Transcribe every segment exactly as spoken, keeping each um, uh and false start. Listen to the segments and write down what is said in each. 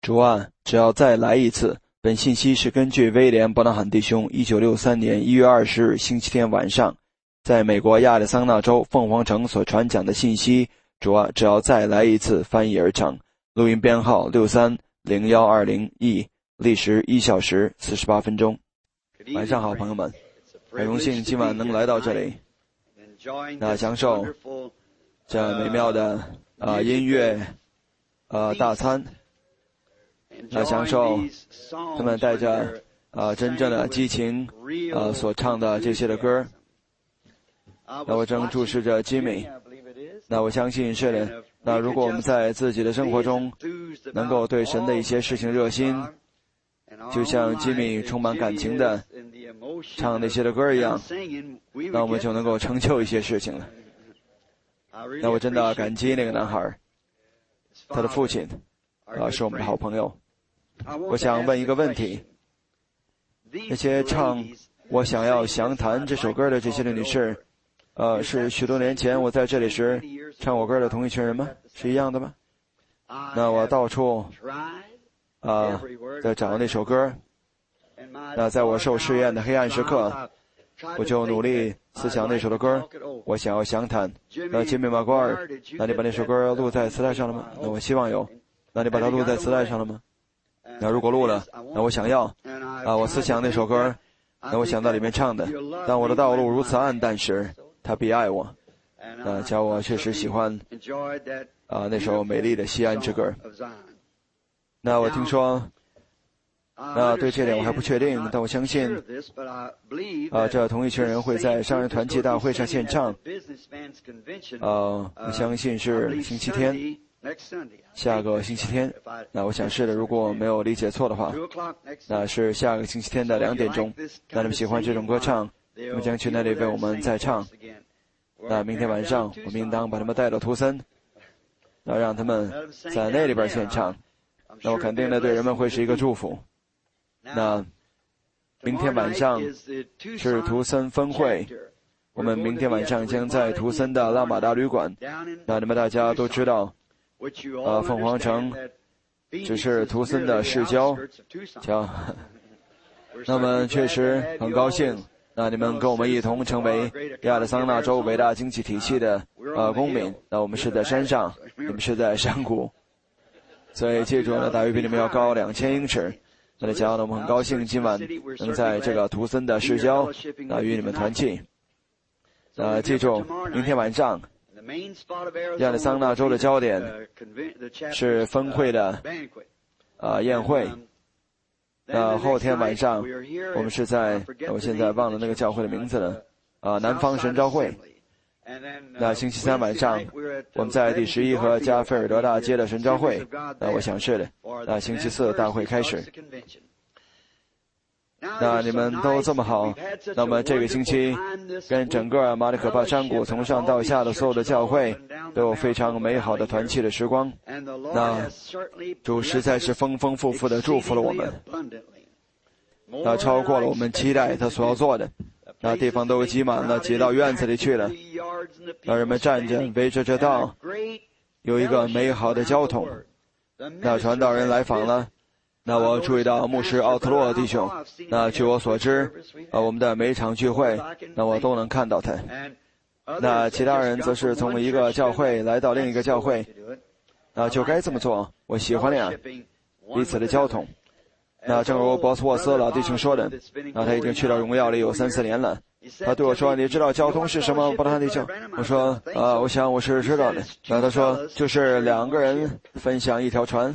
主啊，只要再来一次。本信息是根据威廉·伯纳罕弟兄一九六三年一月二十日星期天晚上在美国亚利桑那州凤凰城所传讲的信息。主啊，只要再来一次翻译而成。录音编号六三零一二零 E， 历时一小时四十八分钟。晚上好，朋友们，很荣幸今晚能来到这里，那享受这美妙的呃音乐呃大餐，那享受他们带着呃真正的激情呃所唱的这些的歌。那我正注视着吉米，那我相信是的。那如果我们在自己的生活中能够对神的一些事情热心，就像吉米充满感情的唱那些的歌一样，那我们就能够成就一些事情了。那我真的感激那个男孩，他的父亲啊是我们的好朋友。我想问一个问题，那些唱我想要详谈这首歌的这些的女士，呃，是许多年前我在这里时唱我歌的同一群人吗？是一样的吗？那我到处啊、呃、在找那首歌，那在我受试验的黑暗时刻，我就努力思想那首的歌，我想要详谈。那吉米马瓜尔，那你把那首歌录在磁带上了吗？那我希望有。那你把它录在磁带上了吗？那如果录了，那我想要啊，我思想那首歌，那我想到里面唱的，当我的道路如此暗淡时，他必爱我。那叫我确实喜欢啊那首美丽的西安之歌。那我听说，那对这点我还不确定，但我相信啊这同一群人会在商人团契大会上献唱。呃，我相信是星期天。下个星期天，那我想是的，如果没有理解错的话，那是下个星期天的两点钟。那你们喜欢这种歌唱，你们将去那里为我们再唱。那明天晚上，我们应当把他们带到图森，那让他们在那里边献唱。那我肯定的对人们会是一个祝福。那明天晚上是图森分会，我们明天晚上将在图森的拉马达旅馆。那你们大家都知道。呃，凤凰城只是图森的市郊，瞧，那么确实很高兴，那你们跟我们一同成为亚利桑那州伟大经济体系的呃公民。那我们是在山上，你们是在山谷，所以记住呢，大约比你们要高两千英尺。那瞧，呢，我们很高兴今晚能在这个图森的市郊那与你们团契。呃，记住，明天晚上。亚利桑那州的焦点是分会的啊宴会。那后天晚上我们是在我现在忘了那个教会的名字了啊南方神召会。那星期三晚上我们在第十一和加菲尔德大街的神召会。那我想是的。那星期四大会开始。那你们都这么好，那么这个星期跟整个马里可帕山谷从上到下的所有的教会都有非常美好的团契的时光。那主实在是丰丰富富的祝福了我们，那超过了我们期待他所要做的。那地方都挤满了，挤到院子里去了，让人们站着围着这道，有一个美好的交通。那传道人来访了。那我注意到牧师奥特洛弟兄，那据我所知，呃，我们的每一场聚会，那我都能看到他。那其他人则是从一个教会来到另一个教会，那就该这么做。我喜欢那样彼此的交通。那正如博斯沃斯老弟兄说的，那他已经去到荣耀里有三四年了。他对我说：“你知道交通是什么，伯特汉弟兄？”我说：“呃，我想我是知道的。”那他说：“就是两个人分享一条船。”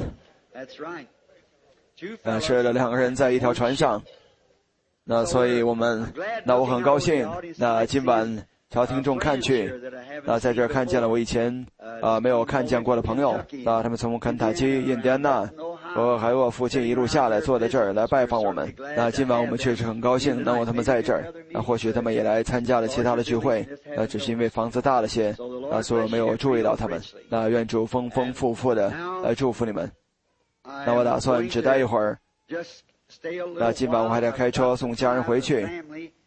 呃，是的，两个人在一条船上。那所以我们，那我很高兴。那今晚朝听众看去，那在这儿看见了我以前啊、呃、没有看见过的朋友。那他们从肯塔基、印第安纳和海沃附近一路下来，坐在这儿来拜访我们。那今晚我们确实很高兴能有他们在这儿。那或许他们也来参加了其他的聚会，那只是因为房子大了些，啊，所以没有注意到他们。那愿主丰丰富富的来祝福你们。那我打算只待一会儿，那今晚我还得开车送家人回去。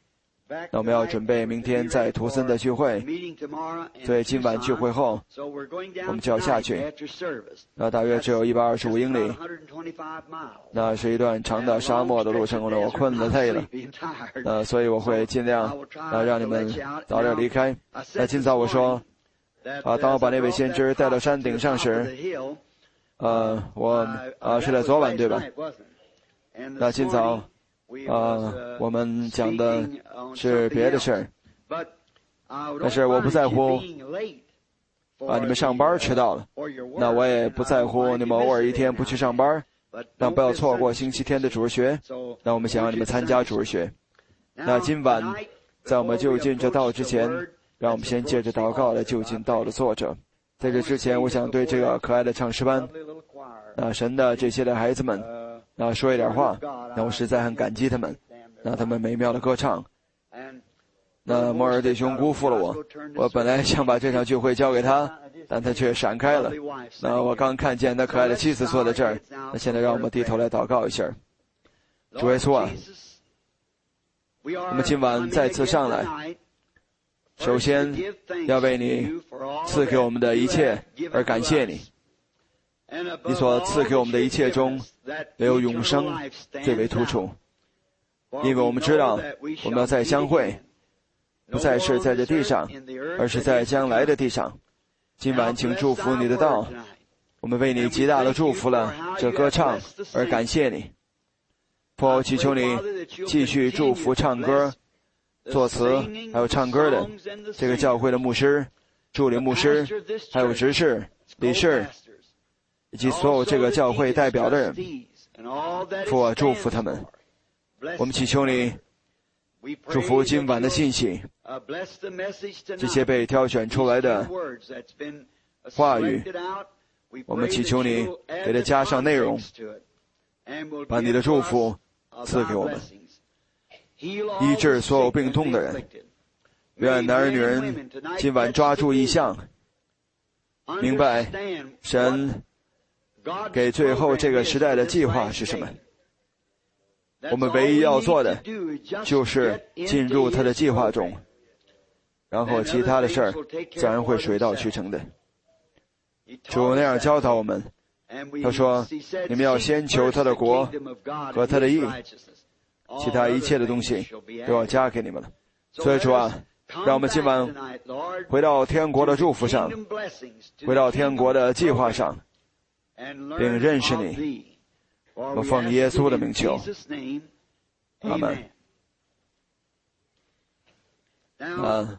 那我们要准备明天在图森的聚会，所以今晚聚会后我们就要下去，那大约只有一百二十五英里，那是一段长的沙漠的路程，我困了累了，呃，所以我会尽量呃让你们早点离开。那今早我说啊，当我把那位先知带到山顶上时，呃，我呃是在昨晚对吧？那今早呃我们讲的是别的事儿，但是我不在乎啊你们上班迟到了，那我也不在乎你们偶尔一天不去上班，但不要错过星期天的主日学。那我们想让你们参加主日学。那今晚在我们就近这道之前，让我们先借着祷告来就近道的作者。在这之前，我想对这个可爱的唱诗班，那神的这些的孩子们，那说一点话。那我实在很感激他们，那他们美妙的歌唱。那摩尔弟兄辜负了我，我本来想把这场聚会交给他，但他却闪开了。那我刚看见他可爱的妻子坐在这儿，那现在让我们低头来祷告一下。主耶稣啊，我们今晚再次上来，首先要为你赐给我们的一切而感谢你。你所赐给我们的一切中，唯有永生最为突出，因为我们知道我们要再相会，不再是在这地上，而是在将来的地上。今晚请祝福你的道，我们为你极大的祝福了这歌唱而感谢你。我祈求你继续祝福唱歌、作词还有唱歌的这个教会的牧师、助理牧师，还有执事、理事，以及所有这个教会代表的人，父啊，祝福他们。我们祈求你祝福今晚的信息，这些被挑选出来的话语，我们祈求你给它加上内容，把你的祝福赐给我们，医治所有病痛的人。愿男人女人今晚抓住异象，明白神给最后这个时代的计划是什么。我们唯一要做的就是进入他的计划中，然后其他的事儿自然会水到渠成的。主那样教导我们，他说你们要先求他的国和他的义，其他一切的东西都要加给你们了。所以主啊，让我们今晚回到天国的祝福上，回到天国的计划上，并认识你。我奉耶稣的名求，阿们。啊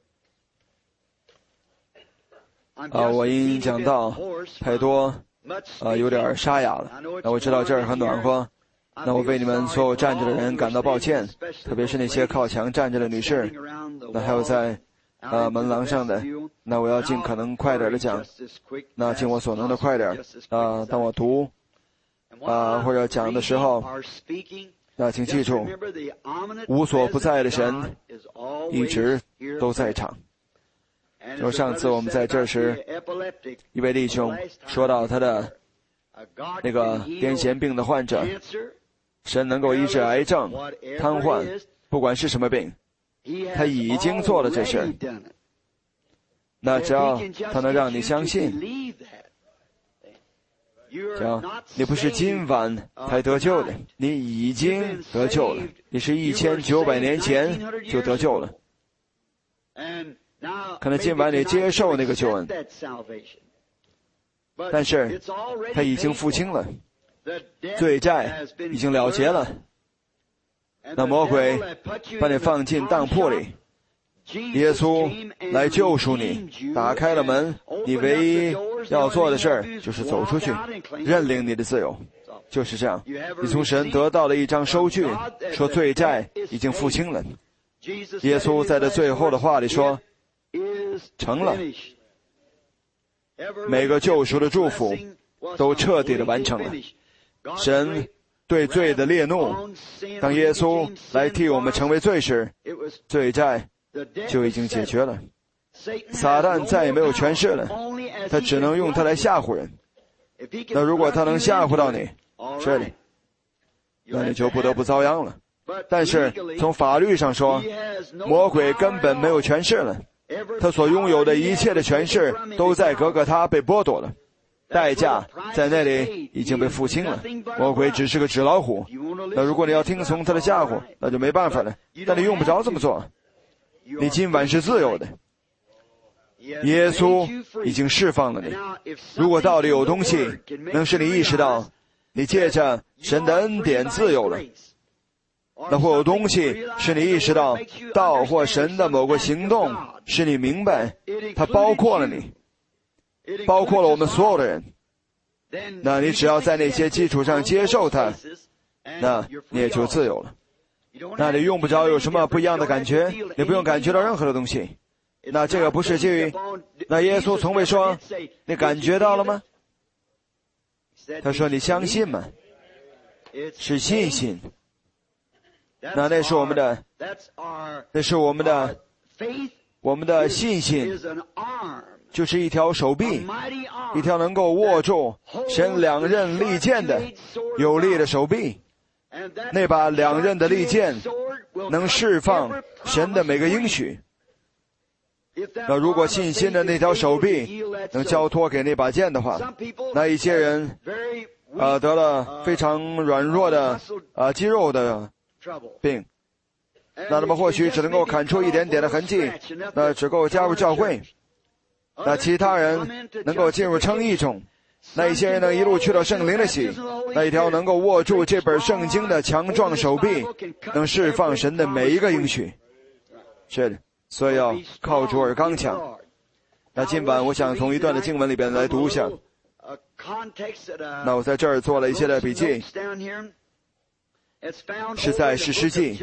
啊！我因讲到太多，啊，有点沙哑了。那我知道这儿很暖和，那我为你们所有站着的人感到抱歉，特别是那些靠墙站着的女士，那还有在啊门廊上的，那我要尽可能快点的讲，那尽我所能的快点啊。当我读啊或者讲的时候，那请记住，无所不在的神一直都在场。就上次我们在这时，一位弟兄说到他的那个癫痫病的患者，神能够医治癌症、瘫痪，不管是什么病，他已经做了这事。那只要他能让你相信，讲你不是今晚才得救的，你已经得救了，你是一千九百年前就得救了。可能今晚你接受那个救恩，但是他已经付清了，罪债已经了结了。那魔鬼把你放进当铺里，耶稣来救赎你，打开了门，你唯一要做的事儿就是走出去，认领你的自由。就是这样，你从神得到了一张收据，说罪债已经付清了。耶稣在这最后的话里说，成了，每个救赎的祝福都彻底的完成了。神对罪的烈怒，当耶稣来替我们成为罪时，罪债就已经解决了。撒旦再也没有权势了，他只能用它来吓唬人。那如果他能吓唬到你，这里，那你就不得不遭殃了。 但是从法律上说，魔鬼根本没有权势了，他所拥有的一切的权势都在哥哥他被剥夺了，代价在那里已经被付清了。魔鬼只是个纸老虎，那如果你要听从他的吓唬，那就没办法了，但你用不着这么做，你今晚是自由的。耶稣已经释放了你。如果道里有东西能使你意识到你借着神的恩典自由了，那会有东西使你意识到道或神的某个行动使你明白它包括了你，包括了我们所有的人，那你只要在那些基础上接受它，那你也就自由了。那你用不着有什么不一样的感觉，你不用感觉到任何的东西。那这个不是基于，那耶稣从未说你感觉到了吗？他说你相信吗？是信心。那那是我们的，那是我们的，我们的信心就是一条手臂，一条能够握住神两刃利剑的有力的手臂。那把两刃的利剑能释放神的每个应许。那如果信心的那条手臂能交托给那把剑的话，那一些人呃得了非常软弱的呃肌肉的病，那他们或许只能够砍出一点点的痕迹，那只够加入教会。那其他人能够进入称义中，那一些人能一路去到圣灵的喜，那一条能够握住这本圣经的强壮手臂，能释放神的每一个应许。是的，所以要靠主而刚强。那今晚我想从一段的经文里边来读一下。那我在这儿做了一些的笔记，是在士师记，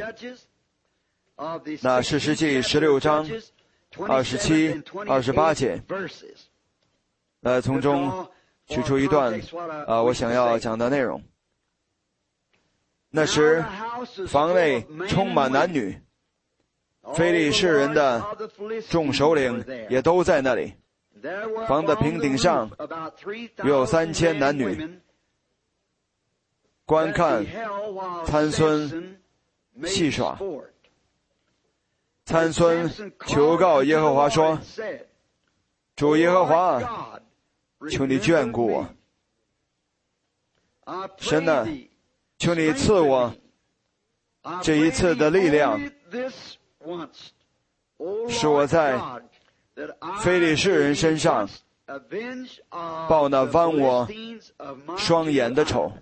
那士师记十六章二十七、二十八节，呃，从中取出一段啊、呃，我想要讲的内容。那时，房内充满男女，非利士人的众首领也都在那里。房的平顶上有三千男女，观看参孙戏耍。参孙求告耶和华说：主耶和华，求你眷顾我。神啊，求你赐我这一次的力量，使我在非利士人身上报那剜我双眼的仇。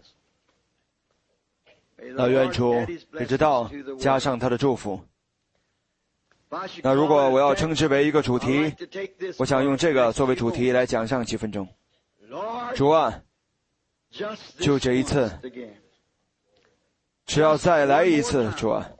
那愿主也知道加上他的祝福。那如果我要称之为一个主题，我想用这个作为主题来讲上几分钟。主啊，就这一次，只要再来一次，主啊。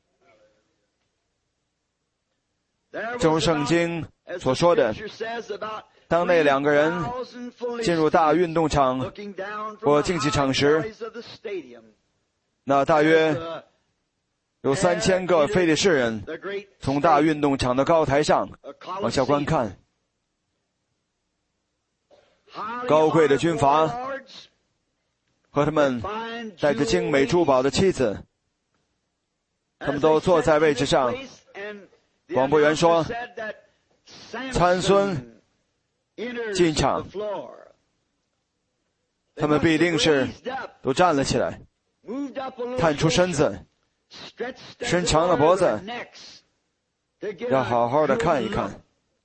正如圣经所说的，当那两个人进入大运动场或竞技场时，那大约有三千个非利士人从大运动场的高台上往下观看。高贵的军阀和他们带着精美珠宝的妻子，他们都坐在位置上。广播员说，参孙进场，他们必定是都站了起来，探出身子，伸长了脖子，要好好的看一看。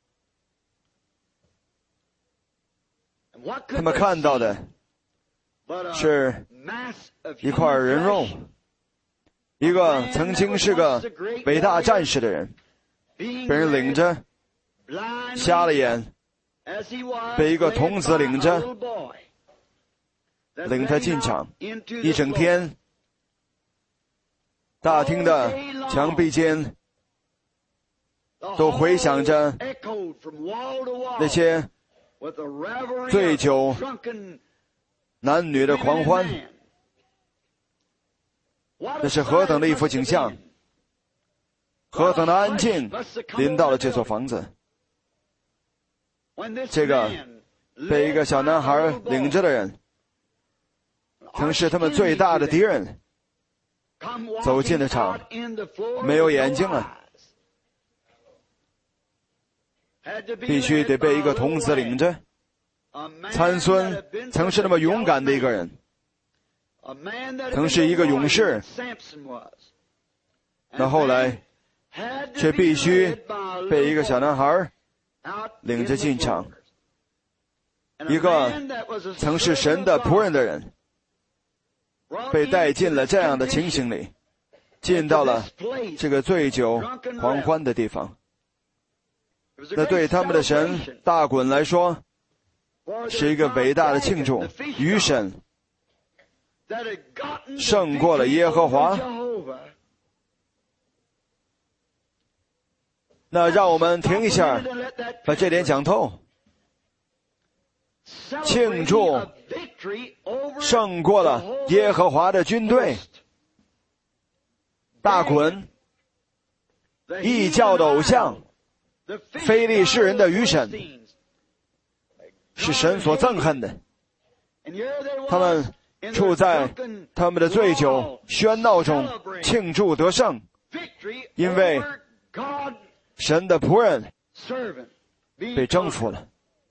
他们看到的是一块人肉，一个曾经是个伟大战士的人，被人领着，瞎了眼，被一个童子领着，领他进场，一整天，大厅的墙壁间都回响着那些醉酒男女的狂欢。那是何等的一幅景象，何等的安静临到了这座房子。这个被一个小男孩领着的人，曾是他们最大的敌人， 走进了场，没有眼睛了，必须得被一个童子领着。参孙曾是那么勇敢的一个人，曾是一个勇士，那后来却必须被一个小男孩领着进场，一个曾是神的仆人的人被带进了这样的情形里，进到了这个醉酒狂欢的地方。那对他们的神大衮来说是一个伟大的庆祝，余神胜过了耶和华。那让我们停一下，把这点讲透。庆祝胜过了耶和华的军队，大衮异教的偶像，非利士人的余神，是神所憎恨的。他们处在他们的醉酒喧闹中庆祝得胜，因为神的仆人被征服了。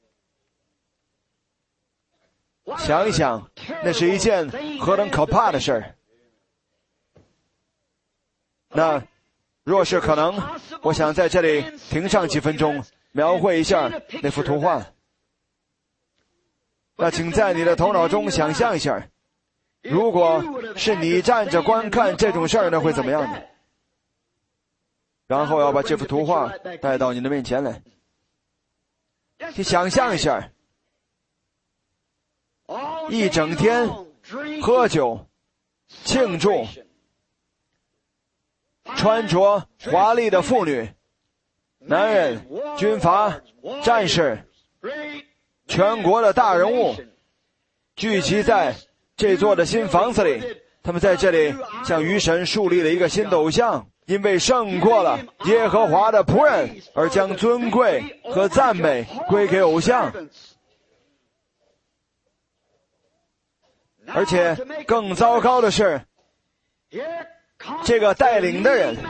想一想，那是一件何等可怕的事儿。那若是可能，我想在这里停上几分钟，描绘一下那幅图画。那请在你的头脑中想象一下，如果是你站着观看这种事儿，那会怎么样呢？然后要把这幅图画带到你的面前来，你想象一下，一整天喝酒庆祝，穿着华丽的妇女、男人、军阀、战士、全国的大人物聚集在这座的新房子里，他们在这里向余神树立了一个新的偶像，因为胜过了耶和华的仆人，而将尊贵和赞美归给偶像。而且更糟糕的是，这个带领的人，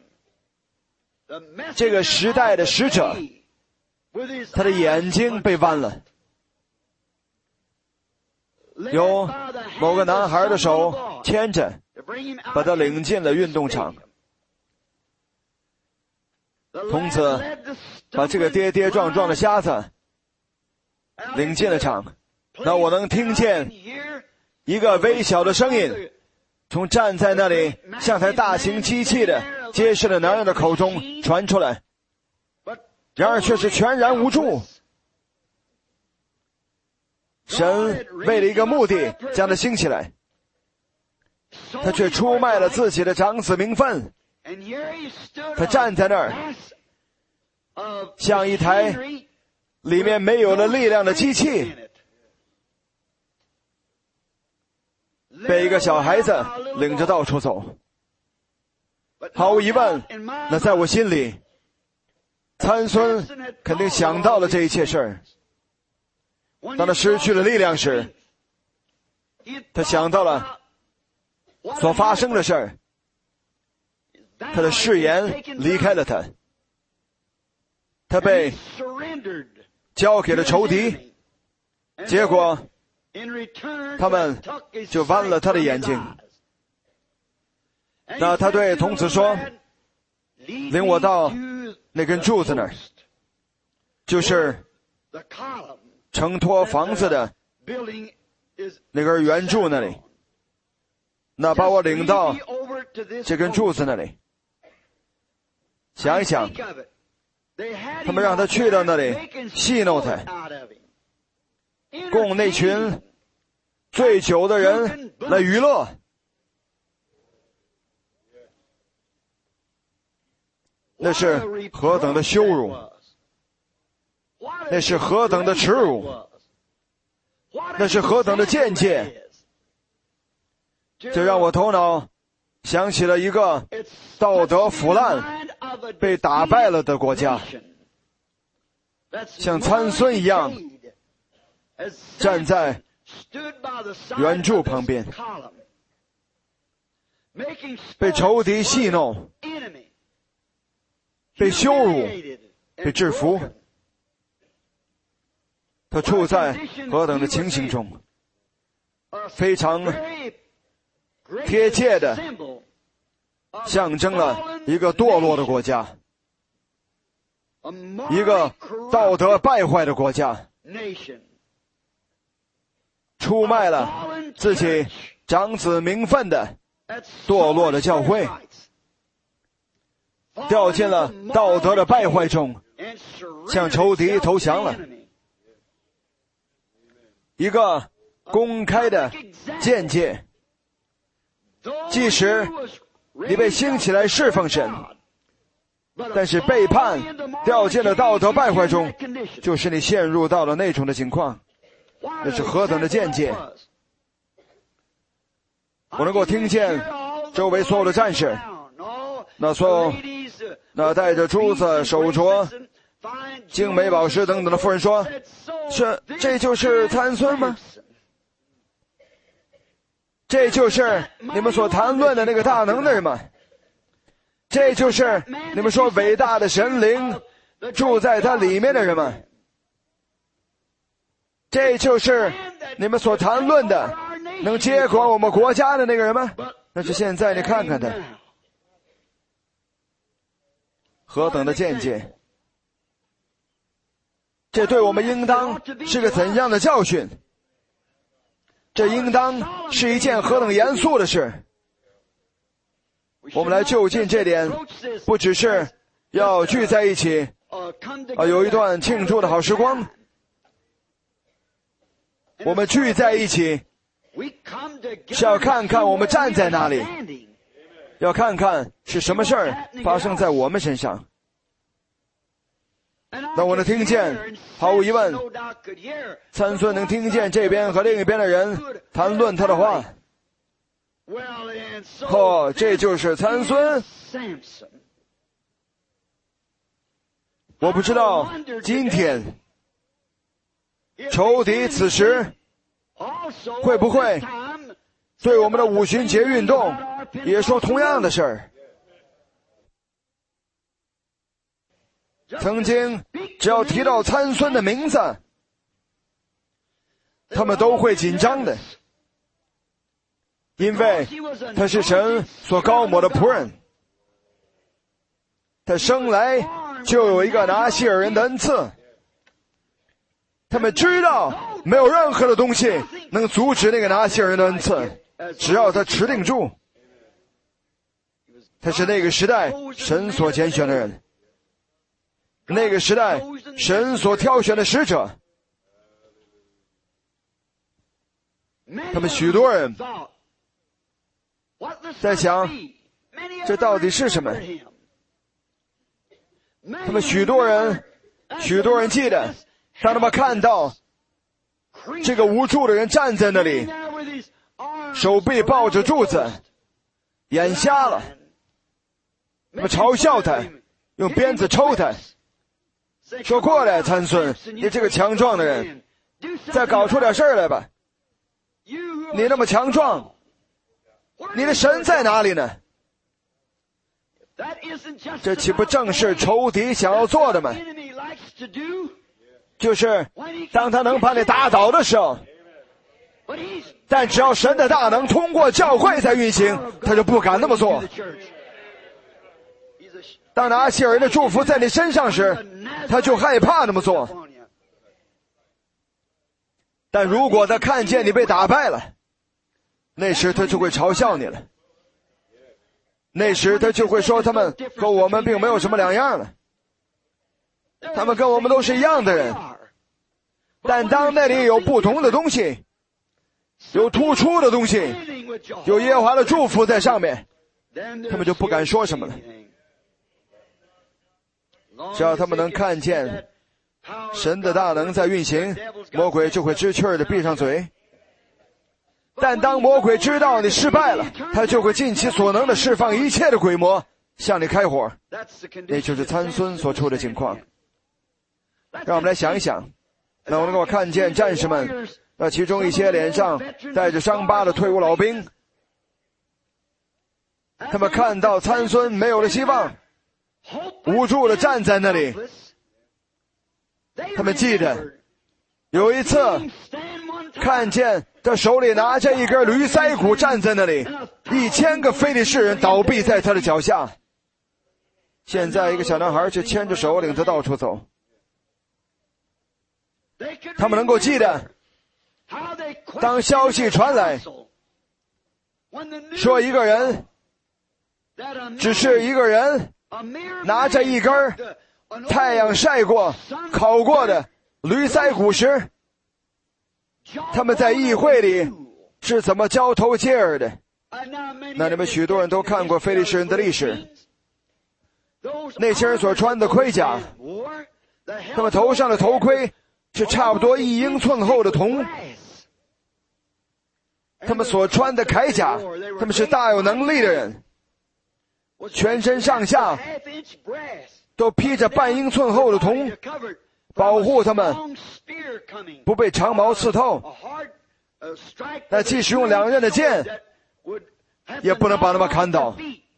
这个时代的使者，他的眼睛被剜了，有某个男孩的手牵着，把他领进了运动场。童子把这个跌跌撞撞的瞎子领进了场。那我能听见一个微小的声音从站在那里像台大型机器的结实的男人的口中传出来，然而却是全然无助。神为了一个目的将他兴起来，他却出卖了自己的长子名分。他站在那儿，像一台里面没有了力量的机器，被一个小孩子领着到处走。毫无疑问，那在我心里，参孙肯定想到了这一切事儿。当他失去了力量时，他想到了所发生的事儿，他的誓言离开了他，他被交给了仇敌，结果他们就剜了他的眼睛。那他对童子说，领我到那根柱子那儿，就是承托房子的那根圆柱那里，那把我领到这根柱子那里。想一想，他们让他去到那里戏弄他，供那群醉酒的人来娱乐。那是何等的羞辱，那是何等的耻辱，那是何等的间接。这让我头脑想起了一个道德腐烂被打败了的国家，像参孙一样站在圆柱旁边。 被仇敌戏弄，被羞辱，被制服。他处在何等的情形中，非常贴切的象征了一个堕落的国家，一个道德败坏的国家，出卖了自己长子名分的堕落的教会，掉进了道德的败坏中，向仇敌投降了。一个公开的见解，即使你被兴起来侍奉神，但是背叛掉进了道德败坏中，就是你陷入到了那种的情况。这是何等的见解！我能够听见周围所有的战士，那所有那带着珠子、手镯、精美宝石等等的妇人说，是这就是参孙吗？这就是你们所谈论的那个大能的人吗？这就是你们说伟大的神灵住在他里面的人吗？这就是你们所谈论的能接管我们国家的那个人吗？但是现在你看看他何等的见解，这对我们应当是个怎样的教训？这应当是一件何等严肃的事。我们来就近这点，不只是要聚在一起啊，有一段庆祝的好时光。我们聚在一起是要看看我们站在哪里，要看看是什么事儿发生在我们身上。当我能听见，毫无疑问，参孙能听见这边和另一边的人谈论他的话。哦，这就是参孙。我不知道今天仇敌此时会不会对我们的五旬节运动也说同样的事儿。曾经只要提到参孙的名字，他们都会紧张的，因为他是神所高抹的仆人，他生来就有一个拿西尔人的恩赐。他们知道没有任何的东西能阻止那个拿西尔人的恩赐，只要他持定住。他是那个时代神所拣选的人，那个时代神所挑选的使者。他们许多人在想，这到底是什么？他们许多人许多人记得，当他们看到这个无助的人站在那里，手臂抱着柱子，眼瞎了，他们嘲笑他，用鞭子抽他，说过来参孙，你这个强壮的人，再搞出点事儿来吧，你那么强壮，你的神在哪里呢？这岂不正是仇敌想要做的吗？就是当他能把你打倒的时候，但只要神的大能通过教会在运行，他就不敢那么做。当拿西尔人的祝福在你身上时，他就害怕那么做。但如果他看见你被打败了，那时他就会嘲笑你了，那时他就会说他们和我们并没有什么两样了，他们跟我们都是一样的人。但当那里有不同的东西，有突出的东西，有耶和华的祝福在上面，他们就不敢说什么了。只要他们能看见神的大能在运行，魔鬼就会知趣儿的闭上嘴。但当魔鬼知道你失败了，他就会尽其所能的释放一切的鬼魔向你开火。那就是参孙所处的情况。让我们来想一想，那我能够看见战士们，那其中一些脸上带着伤疤的退伍老兵， 他们看到参孙没有了希望，无助地站在那里。他们记得有一次看见他手里拿着一根驴腮骨站在那里，一千个非利士人倒闭在他的脚下。现在一个小男孩却牵着手领他到处走。他们能够记得，当消息传来说一个人，只是一个人拿着一根太阳晒过烤过的驴腮骨时，他们在议会里是怎么交头接耳的。那你们许多人都看过非利士人的历史，那些人所穿的盔甲，他们头上的头盔是差不多一英寸厚的铜，他们所穿的铠甲，他们是大有能力的人，全身上下都披着半英寸厚的铜，保护他们不被长矛刺透。但即使用两刃的剑，也不能把他们砍倒。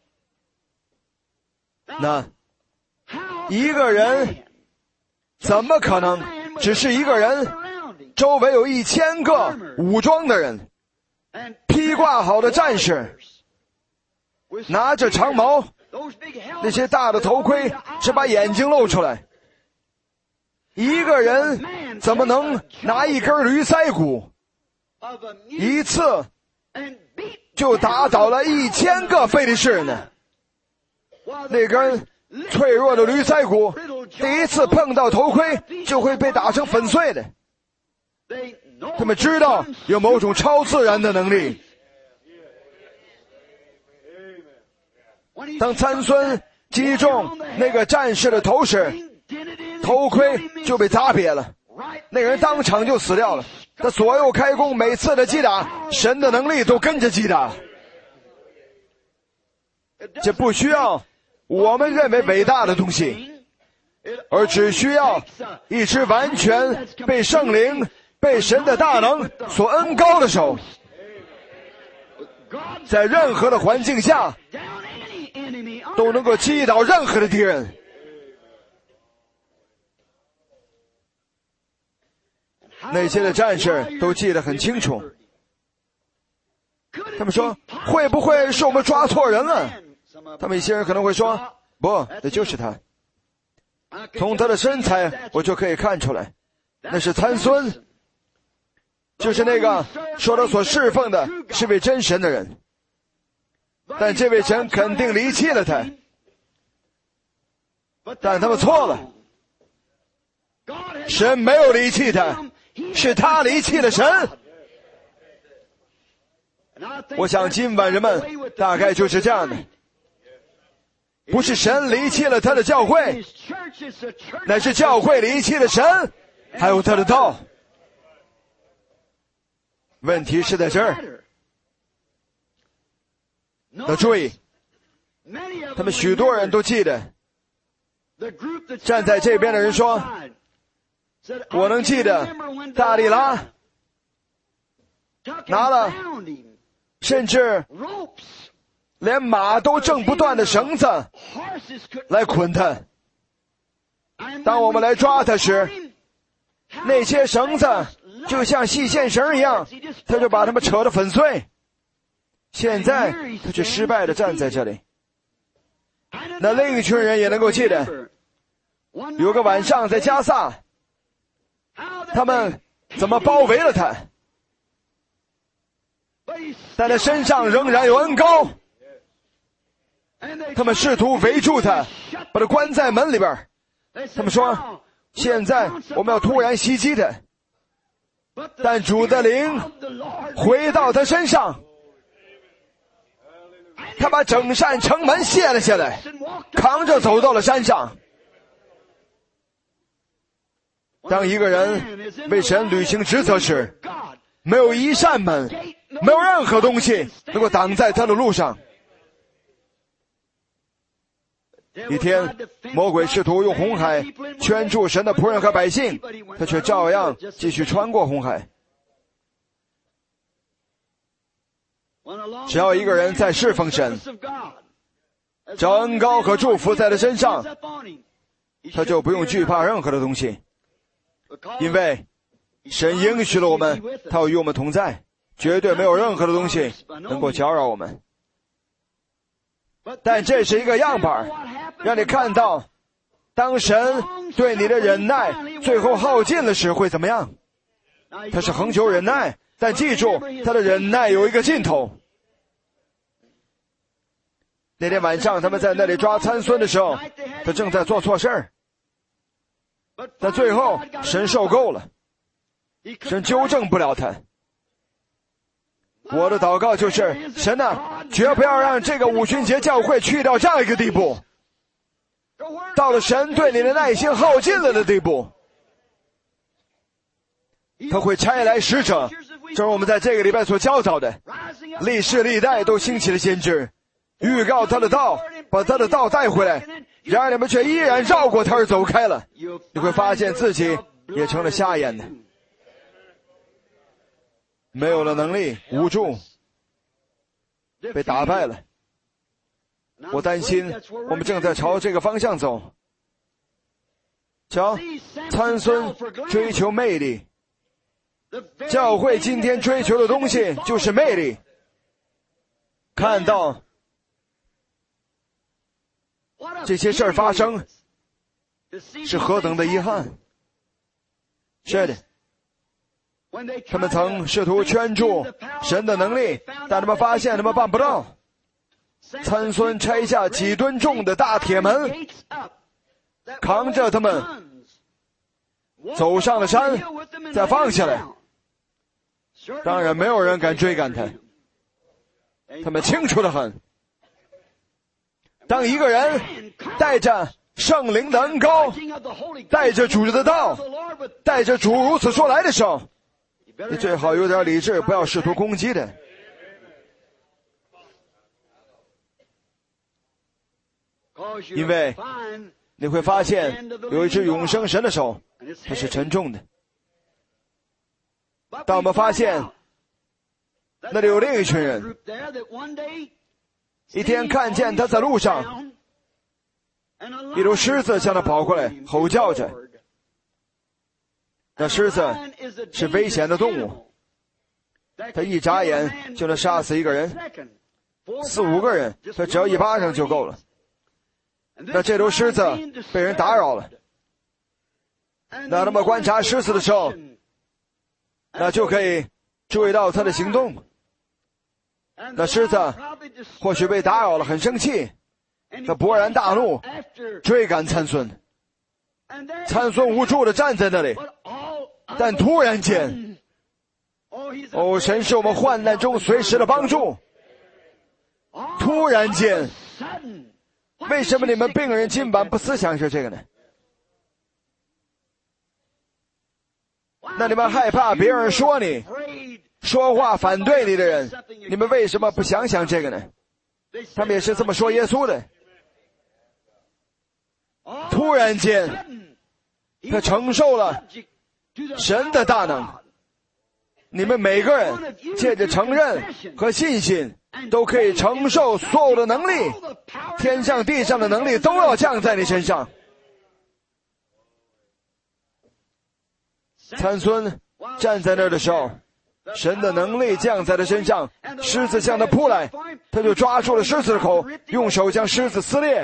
那一个人怎么可能只是一个人？周围有一千个武装的人，披挂好的战士，拿着长矛，那些大的头盔只把眼睛露出来。一个人怎么能拿一根驴腮骨，一次就打倒了一千个非利士人呢？那根脆弱的驴腮骨，第一次碰到头盔就会被打成粉碎的。他们知道有某种超自然的能力。当参孙击中那个战士的头时，头盔就被砸瘪了，那人当场就死掉了。他左右开弓，每次的击打，神的能力都跟着击打。这不需要我们认为伟大的东西，而只需要一只完全被圣灵、被神的大能所恩膏的手，在任何的环境下都能够击倒任何的敌人。那些的战士都记得很清楚，他们说会不会是我们抓错人了？他们一些人可能会说，不，那就是他，从他的身材我就可以看出来，那是参孙，就是那个说他所侍奉的是位真神的人，但这位神肯定离弃了他。但他们错了，神没有离弃他，是他离弃了神。我想今晚人们大概就是这样的，不是神离弃了他的教会，乃是教会离弃了神还有他的道。问题是在这儿。要注意，他们许多人都记得，站在这边的人说，我能记得大利拉拿了甚至连马都挣不断的绳子来捆他。当我们来抓他时，那些绳子就像细线绳一样，他就把他们扯得粉碎。现在他却失败地站在这里。那另一群人也能够记得，有个晚上在加萨，他们怎么包围了他，但他身上仍然有恩膏，他们试图围住他，把他关在门里边。他们说，现在我们要突然袭击他，但主的灵回到他身上，他把整扇城门卸了下来，扛着走到了山上。当一个人为神履行职责时，没有一扇门，没有任何东西能够挡在他的路上。一天，魔鬼试图用红海圈住神的仆人和百姓，他却照样继续穿过红海。 只要一个人在侍奉神，只要恩膏和祝福在他身上，他就不用惧怕任何的东西，因为神应许了我们，他要与我们同在，绝对没有任何的东西能够搅扰我们。但这是一个样板，让你看到当神对你的忍耐最后耗尽的时会怎么样。他是恒久忍耐，但记住他的忍耐有一个尽头。那天晚上他们在那里抓参孙的时候，他正在做错事儿，但最后神受够了，神纠正不了他。我的祷告就是神啊，绝不要让这个五旬节教会去到这样一个地步，到了神对你的耐心耗尽了的地步，他会差来使者，正如我们在这个礼拜所教导的，历世历代都兴起了先知，预告他的道，把他的道带回来，然而你们却依然绕过他而走开了，你会发现自己也成了瞎眼的，没有了能力，无助，被打败了。我担心我们正在朝这个方向走。瞧，参孙追求魅力，教会今天追求的东西就是魅力。看到这些事儿发生，是何等的遗憾。是的，他们曾试图圈住神的能力，但他们发现他们办不到。参孙拆下几吨重的大铁门，扛着他们走上了山，再放下来。当然没有人敢追赶他，他们清楚得很。当一个人带着圣灵的恩膏，带着主的道，带着主如此说来的时候，你最好有点理智，不要试图攻击的。因为你会发现有一只永生神的手，它是沉重的。当我们发现那里有另一群人，一天看见他在路上，一头狮子向他跑过来，吼叫着。那狮子是危险的动物，他一眨眼就能杀死一个人，四五个人，他只要一巴掌就够了。那这头狮子被人打扰了，那他们观察狮子的时候，那就可以注意到他的行动。那狮子或许被打扰了，很生气，他勃然大怒，追赶参孙。参孙无助地站在那里，但突然间，哦，神是我们患难中随时的帮助。突然间，为什么你们病人今晚不思想是这个呢？那你们害怕别人说你，说话反对你的人，你们为什么不想想这个呢？他们也是这么说耶稣的。突然间，他承受了神的大能。你们每个人借着承认和信心，都可以承受所有的能力，天上地上的能力都要降在你身上。参孙站在那儿的时候，神的能力降在他身上，狮子向他扑来，他就抓住了狮子的口，用手将狮子撕裂。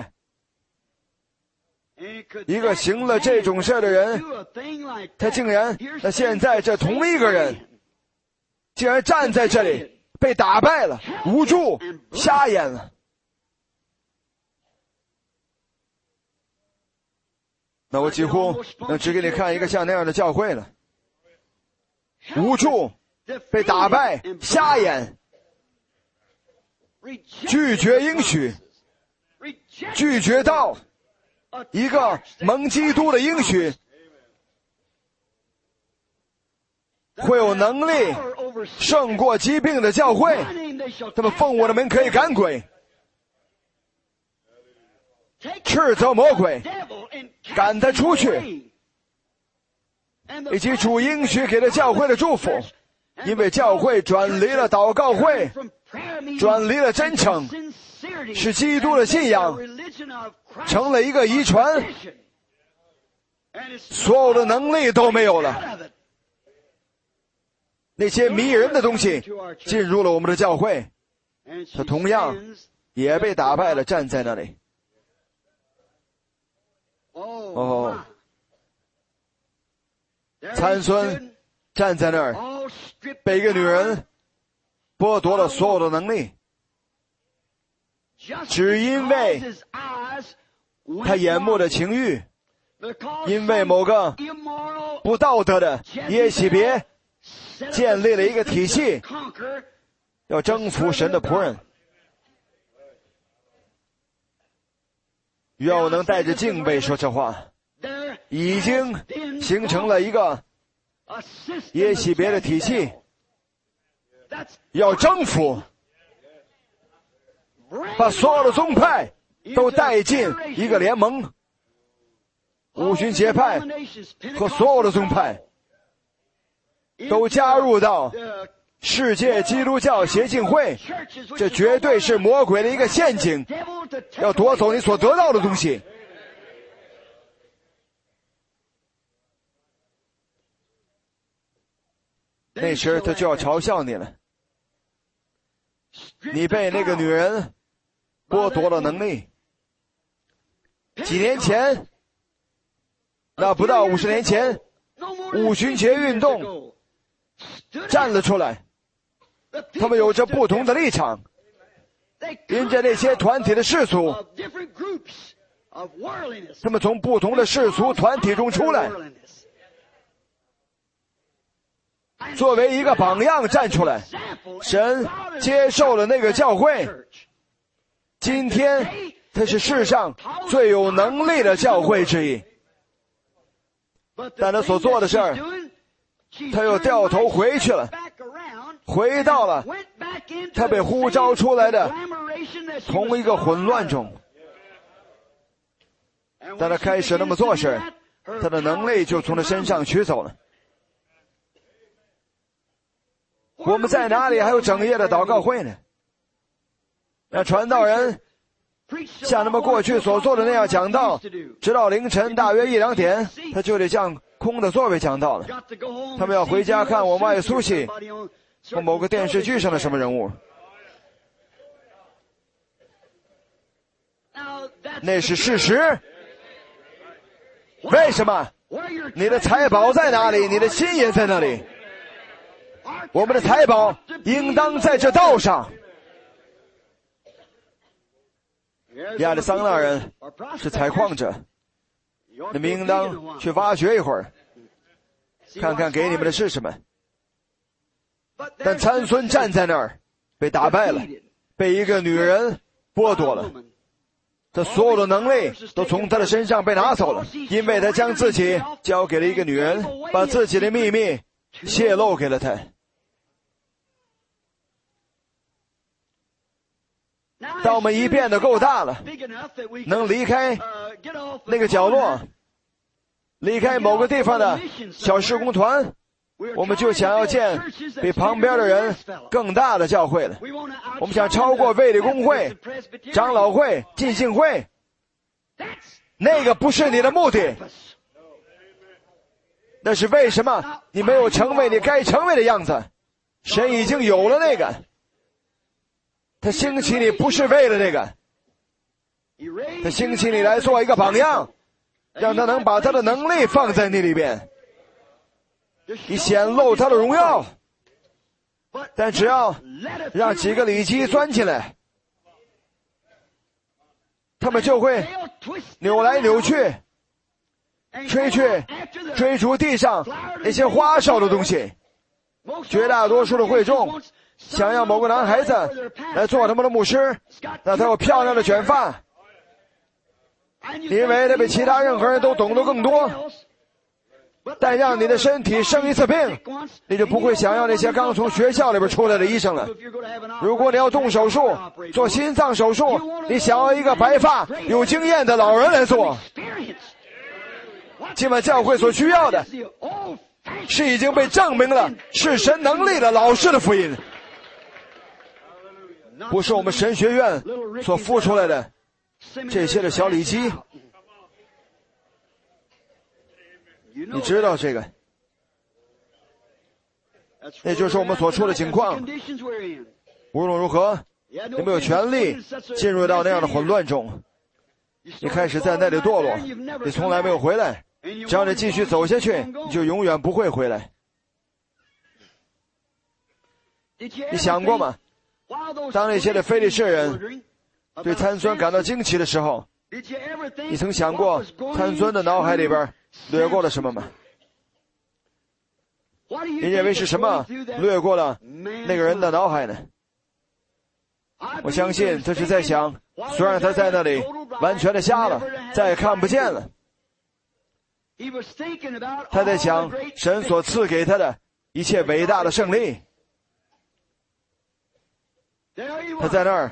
一个行了这种事的人，他竟然，那现在这同一个人竟然站在这里，被打败了，无助，瞎眼了。那我几乎能只给你看一个像那样的教会了。无助，被打败，瞎眼，拒绝应许，拒绝道，一个蒙基督的应许，会有能力胜过疾病的教会，他们奉我的名可以赶鬼，斥责魔鬼，赶他出去，以及主应许给了教会的祝福，因为教会转离了祷告会， 转离了真诚，使基督的信仰成了一个遗传，所有的能力都没有了。那些迷人的东西进入了我们的教会，他同样也被打败了，站在那里。哦，参孙站在那儿，被一个女人剥夺了所有的能力，只因为他眼目的情欲，因为某个不道德的耶洗别建立了一个体系，要征服神的仆人。愿我能带着敬畏说这话，已经形成了一个耶洗别的体系，要征服，把所有的宗派都带进一个联盟，五旬节派和所有的宗派都加入到世界基督教协进会，这绝对是魔鬼的一个陷阱，要夺走你所得到的东西。那时他就要嘲笑你了，你被那个女人剥夺了能力。几年前，那不到五十年前，五旬节运动站了出来，他们有着不同的立场，因着那些团体的世俗，他们从不同的世俗团体中出来，作为一个榜样站出来。神接受了那个教会，今天它是世上最有能力的教会之一，但他所做的事儿，他又掉头回去了，回到了他被呼召出来的同一个混乱中。当他开始那么做时，他的能力就从他身上取走了。我们在哪里还有整夜的祷告会呢？让传道人像他们过去所做的那样讲道，直到凌晨大约一两点，他就得向空的座位讲道了。他们要回家看我们爱苏西或某个电视剧上的什么人物，那是事实。为什么？你的财宝在哪里？你的心也在那里。我们的财宝应当在这道上。亚利桑那人是采矿者，你们应当去挖掘一会儿，看看给你们的是什么。但参孙站在那儿，被打败了，被一个女人剥夺了，他所有的能力都从他的身上被拿走了，因为他将自己交给了一个女人，把自己的秘密泄露给了他。当我们一变得够大了，能离开那个角落，离开某个地方的小事工团，我们就想要建比旁边的人更大的教会了。我们想超过卫理公会、长老会、浸信会，那个不是你的目的。那是为什么你没有成为你该成为的样子？神已经有了那个，他兴起你不是为了那个，他兴起你来做一个榜样，让他能把他的能力放在你里边，以显露他的荣耀。但只要让几个里基钻进来，他们就会扭来扭去，吹去追逐地上那些花哨的东西。绝大多数的会众想要某个男孩子来做他们的牧师，那他有漂亮的卷发，因为他比其他任何人都懂得更多。但让你的身体生一次病，你就不会想要那些刚从学校里边出来的医生了。如果你要动手术，做心脏手术，你想要一个白发有经验的老人来做。今晚教会所需要的是已经被证明了是神能力的老师的福音。 不是我们神学院所付出来的这些的小礼机。你知道这个，那就是我们所处的情况。无论如何，你没有权利进入到那样的混乱中。你开始在那里堕落，你从来没有回来。只要你继续走下去，你就永远不会回来。你想过吗？当那些的非利士人对参孙感到惊奇的时候，你曾想过参孙的脑海里边掠过了什么吗？你认为是什么掠过了那个人的脑海呢？我相信他是在想，虽然他在那里完全的瞎了，再也看不见了，他在想神所赐给他的一切伟大的胜利。他在那儿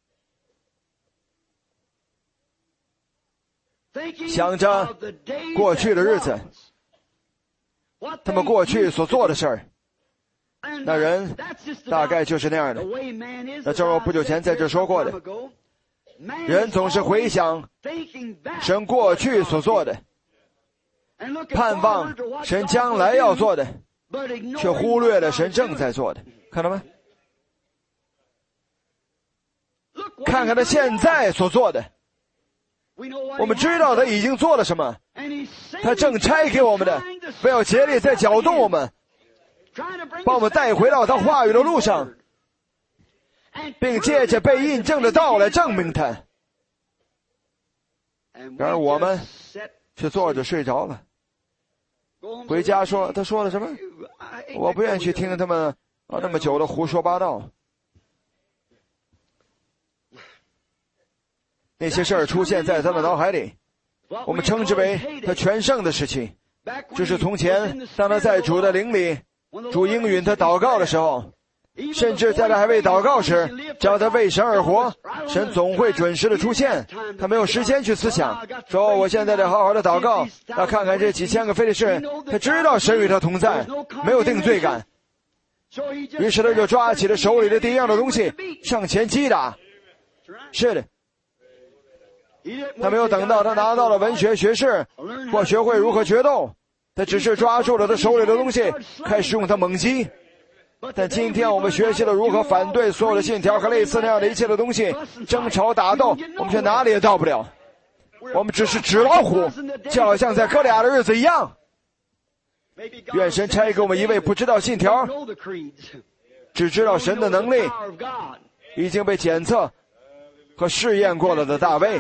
想着过去的日子，他们过去所做的事儿。那人大概就是那样的。那正如我不久前在这说过的，人总是回想神过去所做的，盼望神将来要做的，却忽略了神正在做的。看到吗？看看他现在所做的，我们知道他已经做了什么，他正差给我们的，不要竭力再搅动我们，把我们带回到他话语的路上，并借着被印证的道来证明他。然而我们却坐着睡着了。回家说，他说了什么？我不愿意去听他们啊那么久的胡说八道。那些事儿出现在他的脑海里，我们称之为他全盛的时期。这是从前当他在主的灵里，主应允他祷告的时候，甚至在他还未祷告时，只要他为神而活，神总会准时的出现。他没有时间去思想说我现在得好好的祷告，要看看这几千个非利士人，他知道神与他同在，没有定罪感，于是他就抓起了手里的第一样的东西向前击打。是的，他没有等到他拿到了文学学士或学会如何决斗，他只是抓住了他手里的东西，开始用它猛击。但今天我们学习了如何反对所有的信条和类似那样的一切的东西，争吵打斗，我们却哪里也到不了。我们只是纸老虎，就好像在哥利亚的日子一样。愿神差给我们一位不知道信条，只知道神的能力已经被检测和试验过了的大卫。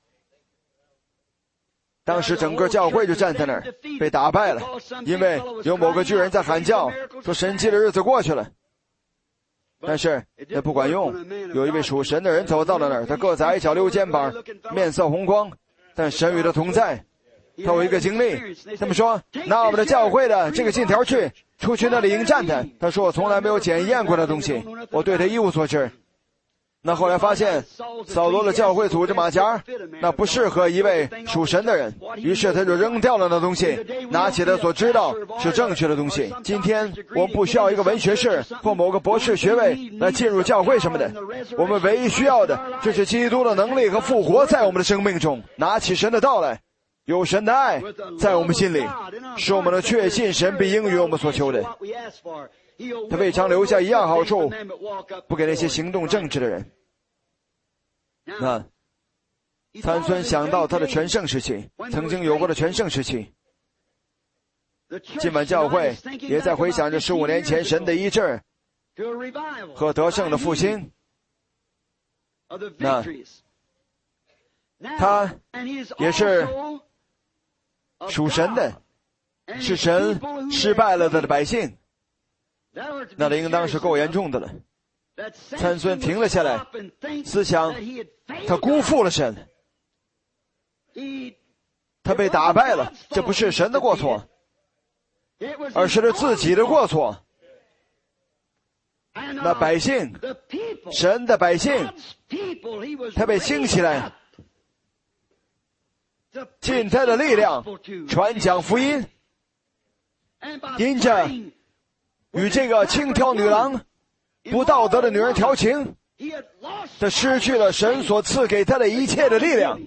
当时整个教会就站在那儿被打败了，因为有某个巨人在喊叫说神迹的日子过去了。但是那不管用，有一位属神的人走到了那儿，他个子矮小溜肩膀，面色红光，但神与他同在。他有一个经历，他们说拿我们的教会的这个信条去出去那里迎战他。他说我从来没有检验过的东西，我对他一无所知。那后来发现扫罗的教会组织马甲那不适合一位属神的人，于是他就扔掉了那东西，拿起他所知道是正确的东西。今天我们不需要一个文学士或某个博士学位来进入教会什么的，我们唯一需要的就是基督的能力和复活在我们的生命中，拿起神的道来，有神的爱在我们心里，使我们能确信神必应允我们所求的。他未尝留下一样好处不给那些行动正直的人。那参孙想到他的全盛时期，曾经有过的全盛时期。今晚教会也在回想着十五年前神的医治和得胜的复兴。那他也是属神的，是神失败了的百姓，那应当是够严重的了。参孙停了下来，思想他辜负了神，他被打败了，这不是神的过错，而是他自己的过错。那百姓，神的百姓，他被兴起来，尽他的力量传讲福音，因着与这个轻佻女郎不道德的女人调情， 他失去了神所赐给他的一切的力量。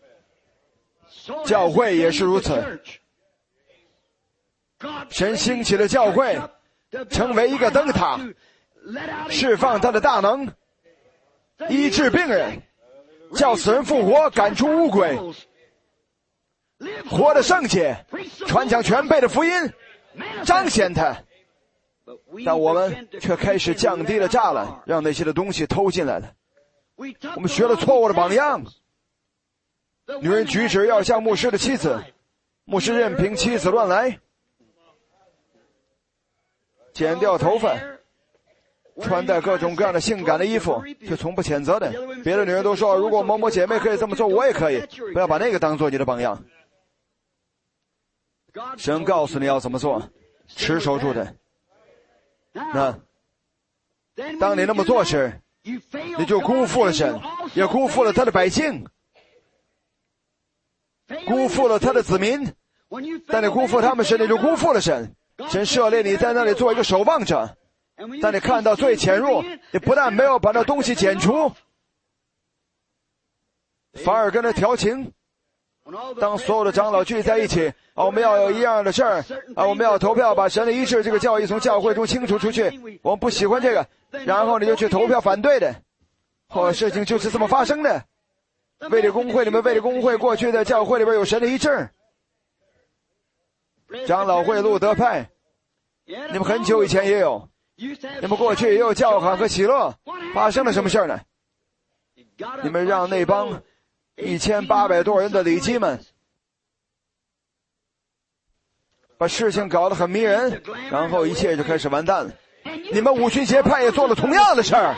教会也是如此，神兴起了教会，成为一个灯塔，释放他的大能，医治病人，叫死人复活，赶出污鬼，活的圣洁，传讲全备的福音，彰显他。但我们却开始降低了栅栏，让那些的东西偷进来了。我们学了错误的榜样，女人举止要像牧师的妻子，牧师任凭妻子乱来，剪掉头发，穿戴各种各样的性感的衣服，却从不谴责的。别的女人都说，如果某某姐妹可以这么做，我也可以。不要把那个当做你的榜样。神告诉你要怎么做，持守住的。那当你那么做时，你就辜负了神，也辜负了他的百姓，辜负了他的子民。当你辜负他们时，你就辜负了神。神设立你在那里做一个守望者，当你看到罪潜入，你不但没有把那东西剪除，反而跟他调情。当所有的长老聚在一起，啊，我们要有一样的事儿，啊，我们要投票把神的医治这个教义从教会中清除出去，我们不喜欢这个，然后你就去投票反对的。哦，事情就是这么发生的。卫理公会里面，卫理公会过去的教会里边有神的医治，长老会路德派，你们很久以前也有，你们过去也有教喊和喜乐，发生了什么事呢？你们让那帮一千八百多人的里基们把事情搞得很迷人，然后一切就开始完蛋了。你们五旬节派也做了同样的事儿。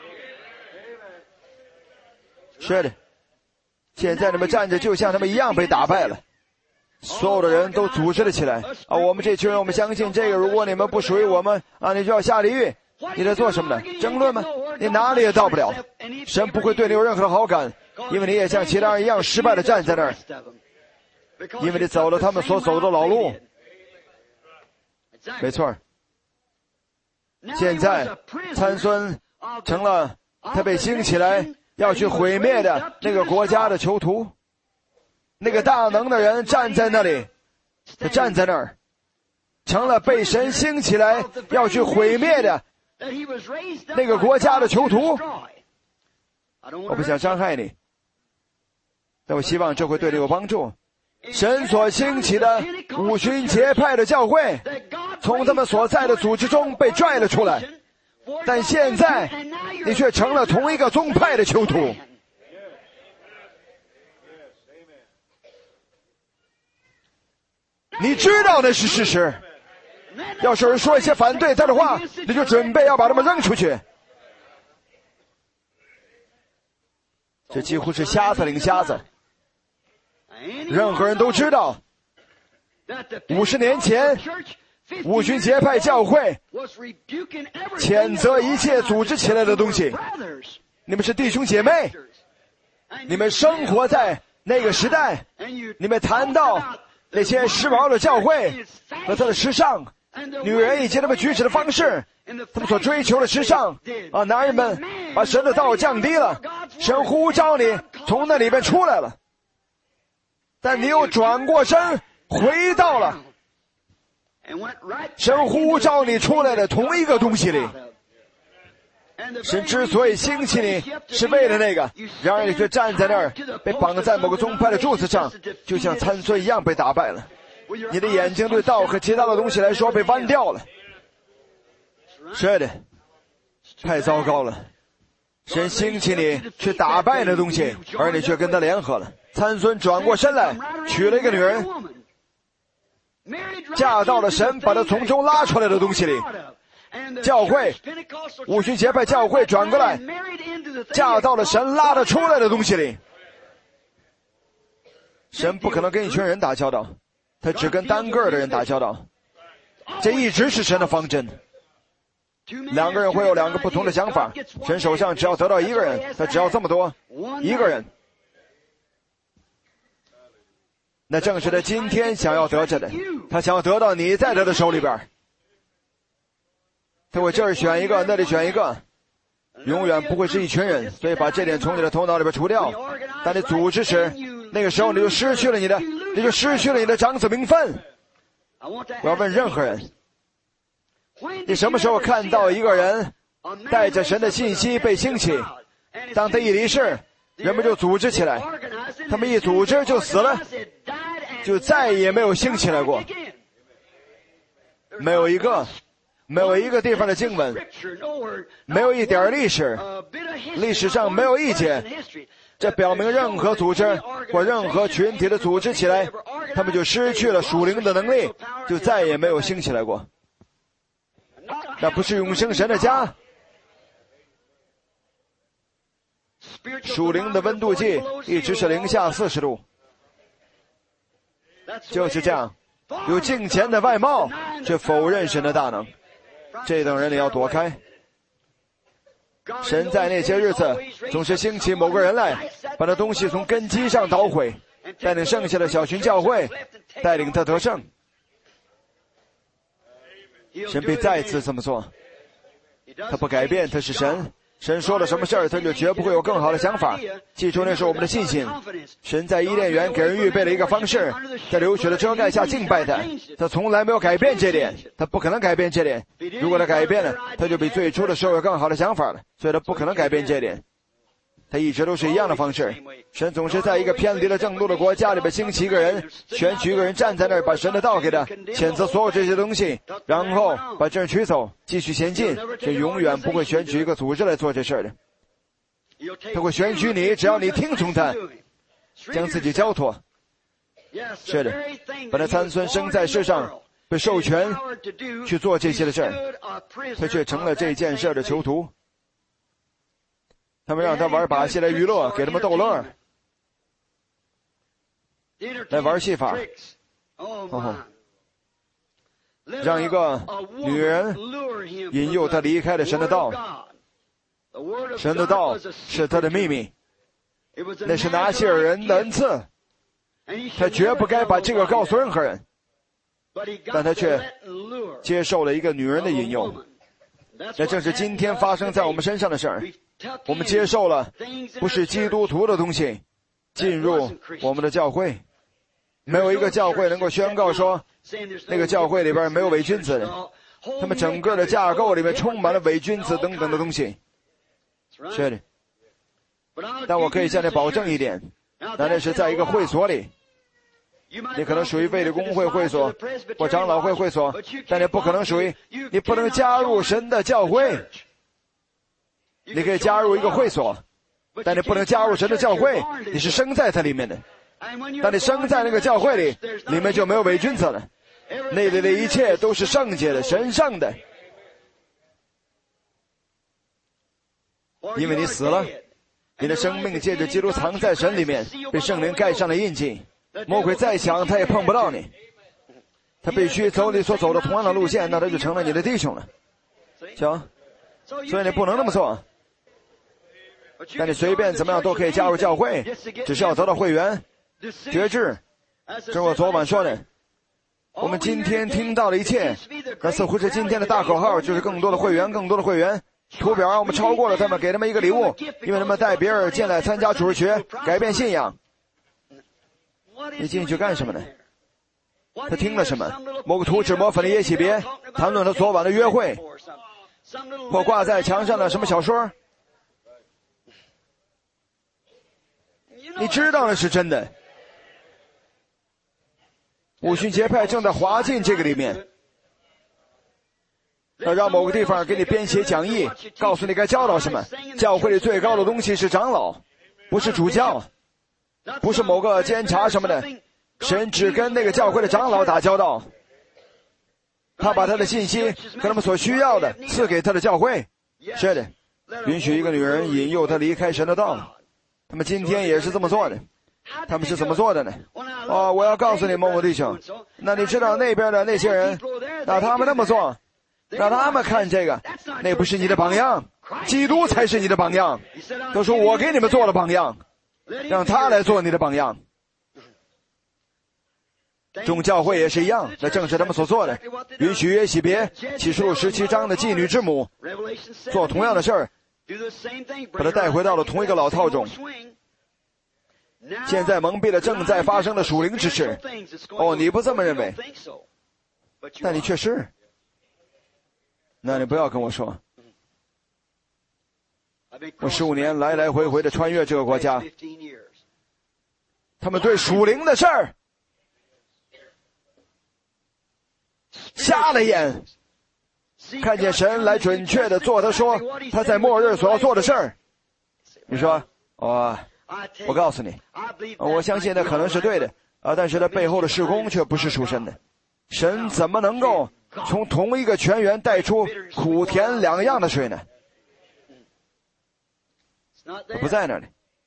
是的，现在你们站着就像他们一样被打败了。所有的人都组织了起来啊！我们这群人，我们相信这个，如果你们不属于我们啊，你就要下地狱。你在做什么呢？争论吗？你哪里也到不了。神不会对你有任何的好感，因为你也像其他人一样失败的站在那儿，因为你走了他们所走的老路。没错，现在参孙成了他被兴起来要去毁灭的那个国家的囚徒。那个大能的人站在那里，他站在那儿，成了被神兴起来要去毁灭的那个国家的囚徒。我不想伤害你，但我希望这会对你有帮助。神所兴起的五旬节派的教会，从他们所在的组织中被拽了出来，但现在你却成了同一个宗派的囚徒。你知道那是事实，要是有人说一些反对他的话，你就准备要把他们扔出去。这几乎是瞎子领瞎子。任何人都知道，五十年前五旬节派教会谴责一切组织起来的东西。你们是弟兄姐妹，你们生活在那个时代，你们谈到那些时髦的教会和它的时尚，女人以及他们举止的方式，他们所追求的时尚啊，男人们把神的道降低了，神呼召你从那里边出来了，但你又转过身回到了神呼召你出来的同一个东西里。神之所以兴起你，是为了那个，然而你却站在那儿，被绑在某个宗派的柱子上，就像参孙一样被打败了。你的眼睛对道和其他的东西来说被弯掉了。是的，太糟糕了。神兴起你去打败那东西，而你却跟他联合了。参孙转过身来，娶了一个女人，嫁到了神把他从中拉出来的东西里。教会五旬节派教会转过来，嫁到了神拉得出来的东西里。神不可能跟一群人打交道，他只跟单个的人打交道，这一直是神的方针。两个人会有两个不同的想法，神手上只要得到一个人，他只要这么多，一个人。那正是他今天想要得着的，他想要得到你在他的手里边。他会这儿选一个，那里选一个， 永远不会是一群人，所以把这点从你的头脑里边除掉。当你组织时，那个时候你就失去了你的，你就失去了你的长子名分。我要问任何人，你什么时候看到一个人带着神的信息被兴起？当他一离世，人们就组织起来，他们一组织就死了，就再也没有兴起来过。没有一个没有一个地方的经文，没有一点历史，历史上没有一节，这表明任何组织或任何群体的组织起来，他们就失去了属灵的能力，就再也没有兴起来过。那不是永生神的家。属灵的温度计一直是零下四十度，就是这样。有敬虔的外貌，却否认神的大能，这等人你要躲开。神在那些日子总是兴起某个人来，把那东西从根基上捣毁，带领剩下的小群教会，带领他得胜。神必再次这么做，他不改变，他是神。神说了什么事儿，他就绝不会有更好的想法。记住，那是我们的信心。神在伊甸园给人预备了一个方式，在流血的遮盖下敬拜他，他从来没有改变这点，他不可能改变这点。如果他改变了，他就比最初的时候有更好的想法了，所以他不可能改变这点。他一直都是一样的方式。神总是在一个偏离了正路的国家里边兴起一个人，选举一个人站在那儿，把神的道给他，谴责所有这些东西，然后把这人取走，继续前进。这永远不会选举一个组织来做这事儿的。他会选举你，只要你听从他，将自己交托。是的，把那参孙生在世上，被授权去做这些的事儿，他却成了这件事的囚徒。他们让他玩把戏来娱乐，给他们逗乐，来玩戏法，哦，让一个女人引诱他离开了神的道。神的道是他的秘密，那是拿西尔人的恩赐，他绝不该把这个告诉任何人，但他却接受了一个女人的引诱。那正是今天发生在我们身上的事儿。我们接受了不是基督徒的东西进入我们的教会。没有一个教会能够宣告说那个教会里边没有伪君子的，他们整个的架构里面充满了伪君子等等的东西。是的，但我可以向你保证一点，那那是在一个会所里，你可能属于卫理公会会所或长老会会所，但你不可能属于，你不能加入神的教会。你可以加入一个会所，但你不能加入神的教会，你是生在它里面的。当你生在那个教会里，里面就没有伪君子了，那里的一切都是圣洁的、神圣的。因为你死了，你的生命借着基督藏在神里面，被圣灵盖上了印记，魔鬼再想他也碰不到你，他必须走你所走的同样的路线，那他就成了你的弟兄了。行，所以你不能那么做。但你随便怎么样都可以加入教会，只是要得到会员决志。这是我昨晚说的，我们今天听到的一切，那似乎是今天的大口号，就是更多的会员，更多的会员。图表我们超过了他们，给他们一个礼物，因为他们带别人进来参加主日学，改变信仰。你进去干什么呢？他听了什么？某个涂脂抹粉的耶洗别谈论他昨晚的约会，或挂在墙上的什么小说。你知道那是真的。五旬节派正在滑进这个里面，要让某个地方给你编写讲义，告诉你该教导什么。教会里最高的东西是长老，不是主教，不是某个监察什么的。神只跟那个教会的长老打交道，他把他的信息和他们所需要的赐给他的教会。是的，允许一个女人引诱他离开神的道。他们今天也是这么做的。他们是怎么做的呢？哦，我要告诉你某某弟兄，那你知道那边的那些人，那他们那么做，让他们看这个，那不是你的榜样，基督才是你的榜样。都说我给你们做了榜样，让他来做你的榜样。众教会也是一样，那正是他们所做的，允许约洗别启示录十七章的妓女之母做同样的事儿， 把他带回到了同一个老套中。现在蒙蔽了正在发生的属灵之事。哦，你不这么认为，但你却是。那你不要跟我说，我十五年来来回回的穿越这个国家，他们对属灵的事儿瞎了眼，看见神来准确的做他说他在末日所要做的事儿。你说，哦，我告诉你，我相信那可能是对的啊，但是他背后的事工却不是属神的。神怎么能够从同一个泉源带出苦甜两样的水呢？不在那里。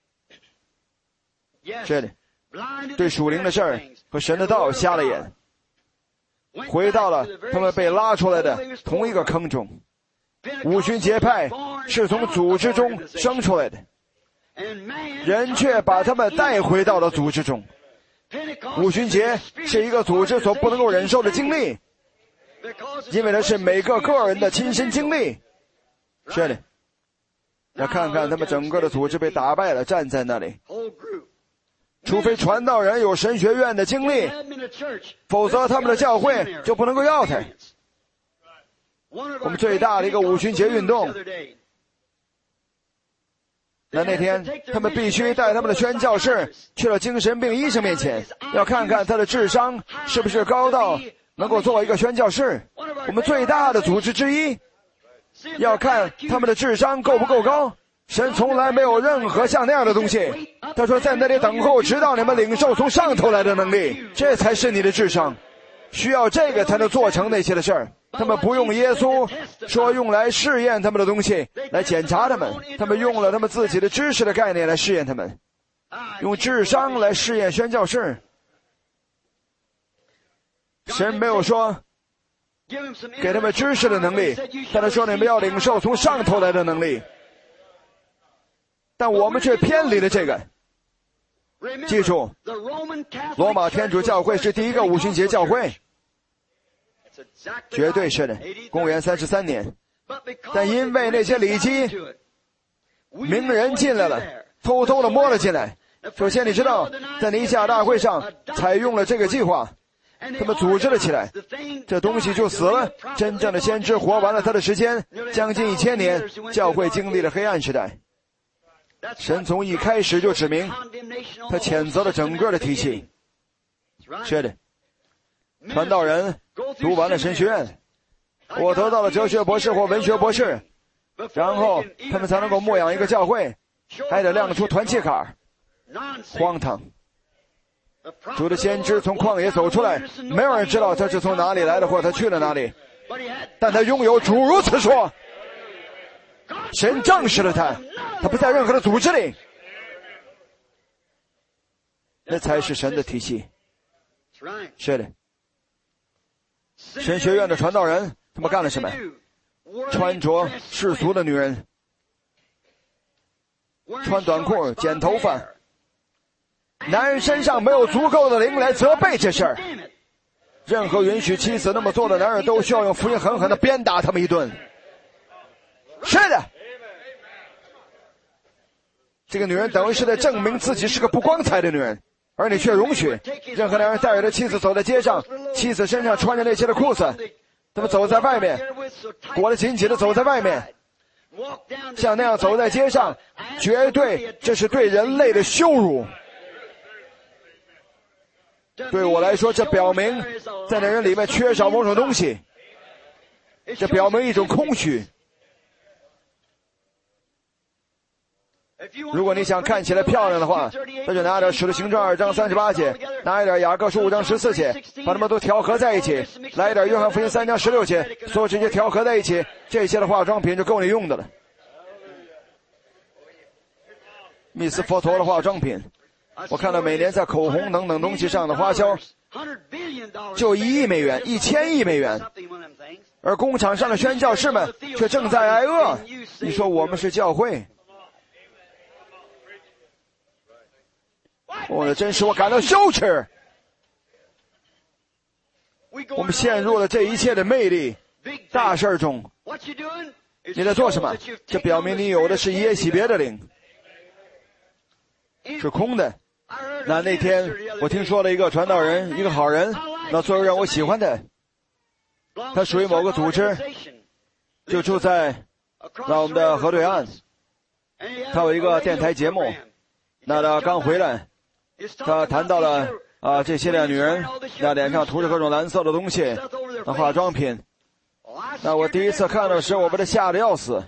这里对属灵的事儿和神的道瞎了眼，回到了他们被拉出来的同一个坑中。五旬节派是从组织中生出来的，人却把他们带回到了组织中。五旬节是一个组织所不能够忍受的经历，因为它是每个个人的亲身经历。这里要看看他们整个的组织被打败了，站在那里。除非传道人有神学院的经历，否则他们的教会就不能够要他。我们最大的一个五旬节运动，那那天他们必须带他们的宣教士去了精神病医生面前，要看看他的智商是不是高到能够做一个宣教士。我们最大的组织之一，要看他们的智商够不够高。神从来没有任何像那样的东西。他说在那里等候，直到你们领受从上头来的能力，这才是你的智商。需要这个才能做成那些的事儿。他们不用耶稣说用来试验他们的东西来检查他们，他们用了他们自己的知识的概念来试验他们，用智商来试验宣教士。神没有说给他们知识的能力，但他说你们要领受从上头来的能力。但我们却偏离了这个。记住，罗马天主教会是第一个五旬节教会，绝对是的，公元三十三年。但因为那些礼基，名人进来了，偷偷的摸了进来。首先你知道，在尼西亚大会上采用了这个计划，他们组织了起来，这东西就死了。真正的先知活完了他的时间，将近一千年，教会经历了黑暗时代。神从一开始就指明，他谴责了整个的体系。是的，传道人读完了神学院，我得到了哲学博士或文学博士，然后他们才能够牧养一个教会，还得亮出团契卡。荒唐！主的先知从旷野走出来，没有人知道他是从哪里来的或他去了哪里，但他拥有主如此说。神证实了他，他不在任何的组织里。那才是神的体系。是的，神学院的传道人他们干了什么？穿着世俗的女人，穿短裤，剪头发。男人身上没有足够的灵来责备这事儿。任何允许妻子那么做的男人都需要用福音狠狠地鞭打他们一顿。是的，这个女人等于是在证明自己是个不光彩的女人，而你却容许任何男人带着妻子走在街上，妻子身上穿着那些的裤子，他们走在外面，裹得紧紧的走在外面，像那样走在街上，绝对这是对人类的羞辱。对我来说，这表明在那人里面缺少某种东西，这表明一种空虚。如果你想看起来漂亮的话，那就拿点使徒行传二章三十八节，拿一点雅各书五章十四节，把它们都调和在一起，来一点约翰福音三章十六节，所有这些调和在一起，这些的化妆品就够你用的了。密斯佛陀的化妆品，我看到每年在口红等等东西上的花销就一亿美元，一千亿美元，而工厂上的宣教士们却正在挨饿。你说我们是教会？哦，真使我感到羞耻。我们陷入了这一切的魅力大事中。 你在做什么？这表明你有的是耶洗别的灵，是空的。那那天我听说了一个传道人，一个好人，那最后让我喜欢他。他属于某个组织，就住在那我们的河对岸。他有一个电台节目，那他刚回来，他谈到了啊这些的女人，那脸上涂着各种蓝色的东西，那化妆品。那我第一次看到时，我被他吓得要死。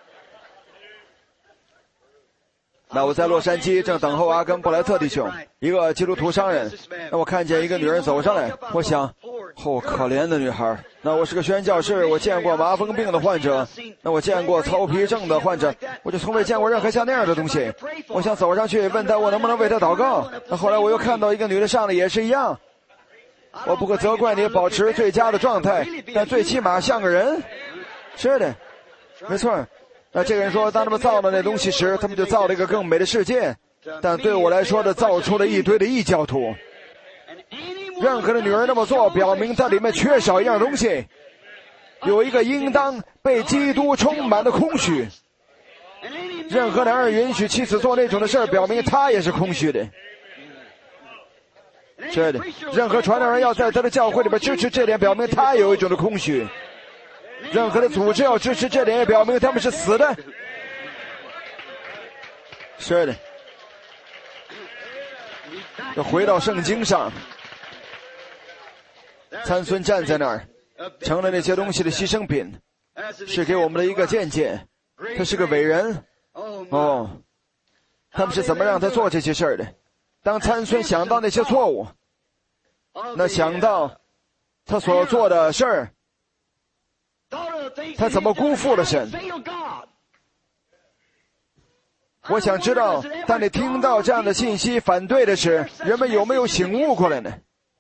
那我在洛杉矶正等候阿根布莱特弟兄，一个基督徒商人。那我看见一个女人走上来，我想，哦，可怜的女孩。那我是个宣教士，我见过麻风病的患者，那我见过糙皮症的患者，我就从未见过任何像那样的东西。我想走上去问他，我能不能为他祷告。那后来我又看到一个女的上来也是一样。我不可责怪你保持最佳的状态，但最起码像个人。是的，没错。那这个人说，当他们造了那东西时，他们就造了一个更美的世界。但对我来说，的造出了一堆的异教徒。任何的女人那么做，表明它里面缺少一样东西，有一个应当被基督充满的空虚。任何男人允许妻子做那种的事儿，表明他也是空虚的。是的，任何传道人要在他的教会里边支持这点，表明他有一种的空虚。任何的组织要支持这点，也表明他们是死的。是的。要回到圣经上，参孙站在那儿，成了那些东西的牺牲品，是给我们的一个见解。他是个伟人。哦，他们是怎么让他做这些事儿的？当参孙想到那些错误，那想到他所做的事儿，他怎么辜负了神？我想知道，当你听到这样的信息反对的时，人们有没有醒悟过来呢？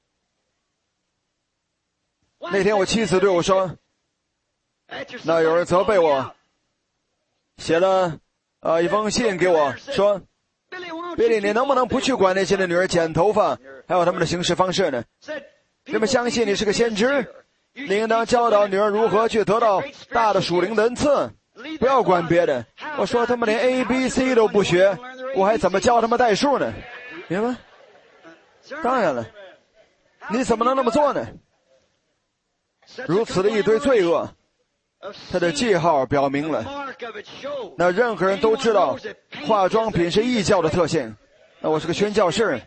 那天我妻子对我说，那有人责备我，写了呃一封信给我，说比利，你能不能不去管那些的女人剪头发还有他们的行事方式呢？人们相信你是个先知，你应当教导女人如何去得到大的属灵的恩赐，不要管别的。我说他们连 A B C 都不学，我还怎么教他们代数呢？明白？当然了，你怎么能那么做呢？如此的一堆罪恶，它的记号表明了，那任何人都知道化妆品是异教的特性。那我是个宣教士，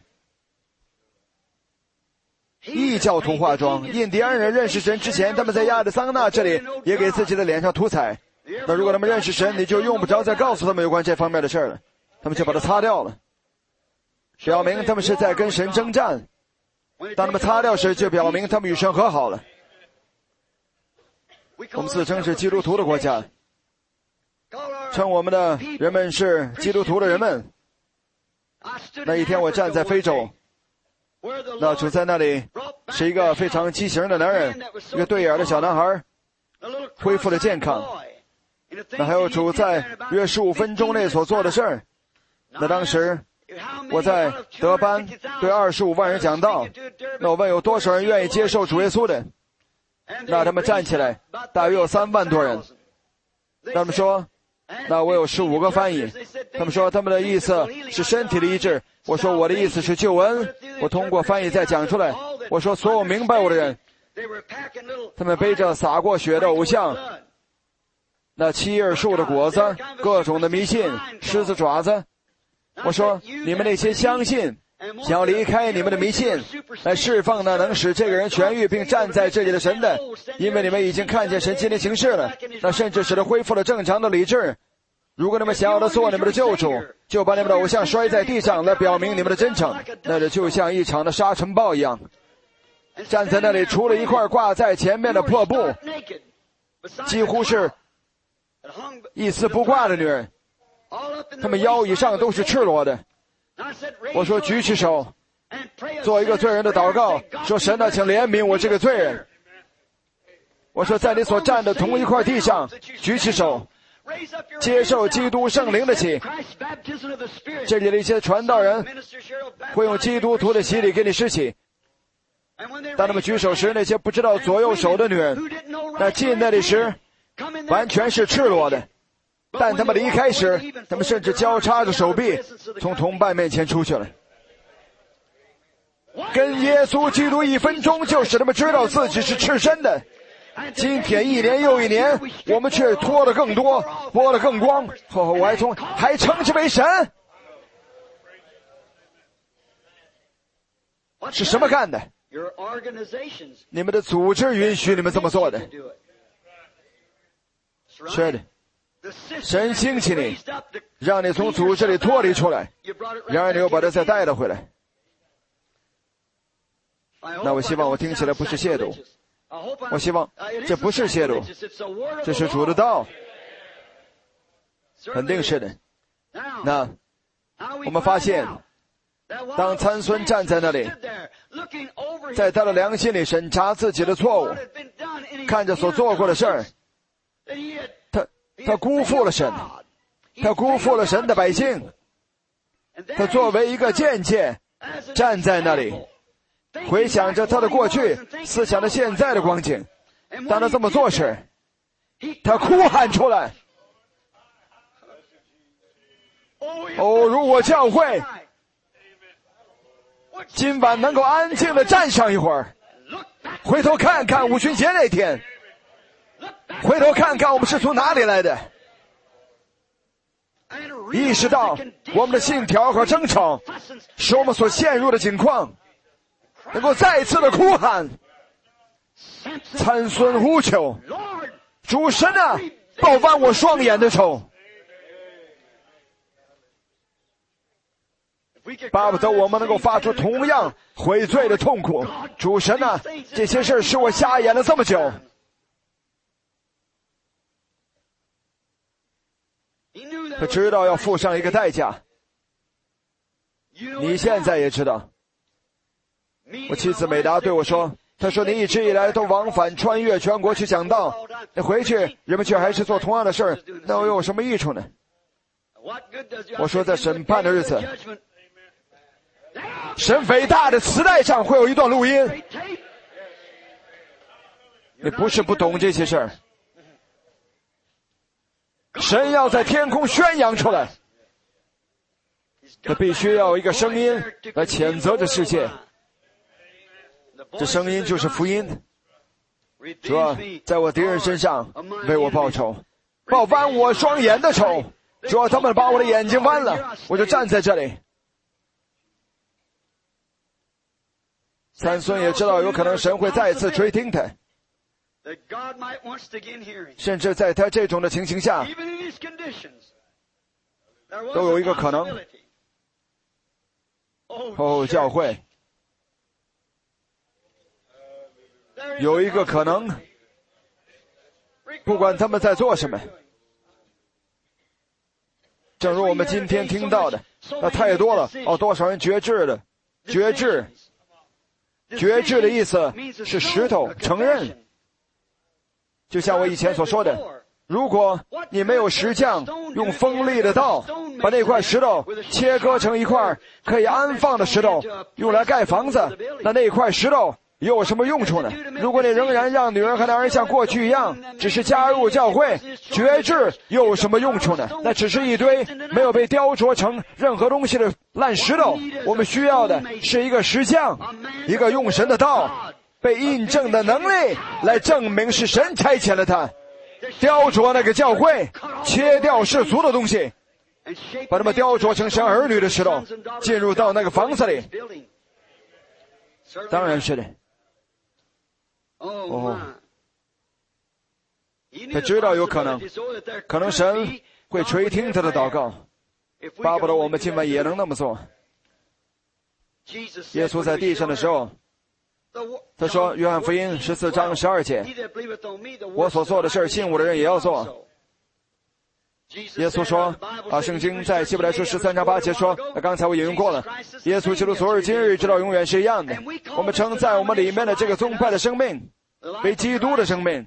异教徒化妆。印第安人认识神之前，他们在亚利桑那这里也给自己的脸上涂彩。那如果他们认识神，你就用不着再告诉他们有关这方面的事了，他们就把它擦掉了，表明他们是在跟神征战。当他们擦掉时，就表明他们与神和好了。我们自称是基督徒的国家，称我们的人们是基督徒的人们。那一天我站在非洲，那主在那里是一个非常畸形的男人，一个对眼的小男孩，恢复了健康。那还有主在约十五分钟内所做的事儿。那当时我在德班对二十五万人讲道，那我问有多少人愿意接受主耶稣的？那他们站起来，大约有三万多人。他们说，那我有十五个翻译。他们说他们的意思是身体的医治。我说我的意思是救恩。我通过翻译再讲出来。我说所有明白我的人，他们背着洒过血的偶像，那七叶树的果子，各种的迷信，狮子爪子。我说你们那些相信想要离开你们的迷信，来释放那能使这个人痊愈并站在这里的神的，因为你们已经看见神今天行事了，那甚至使他恢复了正常的理智。如果你们想要他做你们的救主，就把你们的偶像摔在地上，来表明你们的真诚。那这就像一场的沙尘暴一样，站在那里，除了一块挂在前面的破布，几乎是一丝不挂的女人，他们腰以上都是赤裸的。我说举起手，做一个罪人的祷告，说神啊，请怜悯我这个罪人。我说在你所站的同一块地上，举起手，接受基督圣灵的洗。这里的一些传道人会用基督徒的洗礼给你施洗。当他们举手时，那些不知道左右手的女人，那进那里时， 完全是赤裸的。但他们离开时，他们甚至交叉着手臂从同伴面前出去了。跟耶稣基督一分钟就使他们知道自己是赤身的。今天一年又一年，我们却脱得更多，剥得更光。哦，我还从还称之为神，是什么干的？你们的组织允许你们这么做的。是的，神兴起你，让你从组织里脱离出来，然而你又把它再带了回来。那我希望我听起来不是亵渎，我希望这不是亵渎，这是主的道，肯定是的。那我们发现，当参孙站在那里，在他的良心里审查自己的错误，看着所做过的事儿，他他辜负了神，他辜负了神的百姓，他作为一个间接站在那里，回想着他的过去，思想着现在的光景。当他这么做时，他哭喊出来：哦，如果教会今晚能够安静地站上一会儿，回头看看五旬节那天，回头看看我们是从哪里来的，意识到我们的信条和争吵使我们所陷入的境况，能够再次的哭喊，参孙呼求：主神啊，报翻我双眼的仇。巴不得我们能够发出同样悔罪的痛苦。主神啊，这些事使我瞎眼了这么久。他知道要付上一个代价，你现在也知道。我妻子美达对我说，她说你一直以来都往返穿越全国去讲道，你回去人们却还是做同样的事儿，那又有什么益处呢？我说在审判的日子，神伟大的磁带上会有一段录音。你不是不懂这些事儿，神要在天空宣扬出来，他必须要有一个声音来谴责这世界，这声音就是福音。主啊，在我敌人身上为我报仇，报翻我双眼的仇。主啊，他们把我的眼睛剜了，我就站在这里。参孙也知道有可能神会再次垂听他，甚至在他这种的情形下都有一个可能。哦，教会有一个可能，不管他们在做什么，正如我们今天听到的，那太多了。哦，多少人绝志了？绝志绝志的意思是石头承认，就像我以前所说的，如果你没有石匠用锋利的刀把那块石头切割成一块可以安放的石头用来盖房子，那那块石头有什么用处呢？如果你仍然让女儿和男儿像过去一样只是加入教会，绝志又有什么用处呢？那只是一堆没有被雕琢成任何东西的烂石头。我们需要的是一个石匠，一个用神的道被印证的能力来证明是神差遣了他，雕琢那个教会，切掉世俗的东西，把他们雕琢成神儿女的石头，进入到那个房子里。当然是的。哦，他知道有可能，可能神会垂听他的祷告，巴不得我们今晚也能那么做。耶稣在地上的时候，他说约翰福音十四章十二节，我所做的事信我的人也要做。耶稣说啊，圣经在希伯来书十三章八节说，刚才我引用过了，耶稣基督昨日今日直到永远是一样的。我们称在我们里面的这个宗派的生命为基督的生命，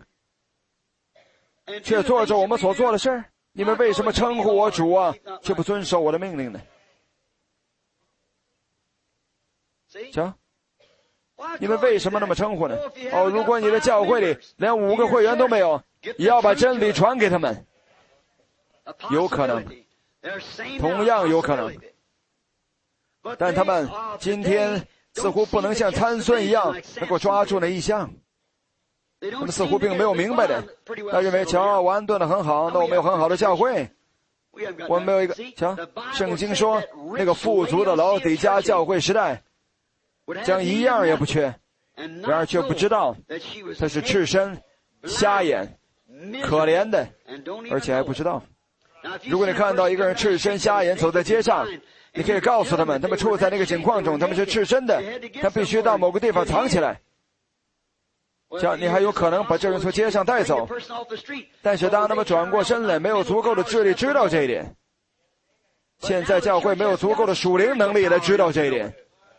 却做着我们所做的事儿。你们为什么称呼我主啊，却不遵守我的命令呢？瞧， 你们为什么那么称呼呢？哦，如果你的教会里连五个会员都没有，也要把真理传给他们。有可能，同样有可能。但他们今天似乎不能像参孙一样能够抓住那意象。他们似乎并没有明白的，他认为瞧，我安顿得很好，那我们有很好的教会。我们没有一个，瞧，圣经说那个富足的老底嘉教会时代将一样也不缺，然而却不知道他是赤身、瞎眼、可怜的，而且还不知道。如果你看到一个人赤身瞎眼走在街上，你可以告诉他们，他们处在那个境况中，他们是赤身的，他必须到某个地方藏起来。这样你还有可能把这人从街上带走，但是当他们转过身来，没有足够的智力知道这一点。现在教会没有足够的属灵能力来知道这一点。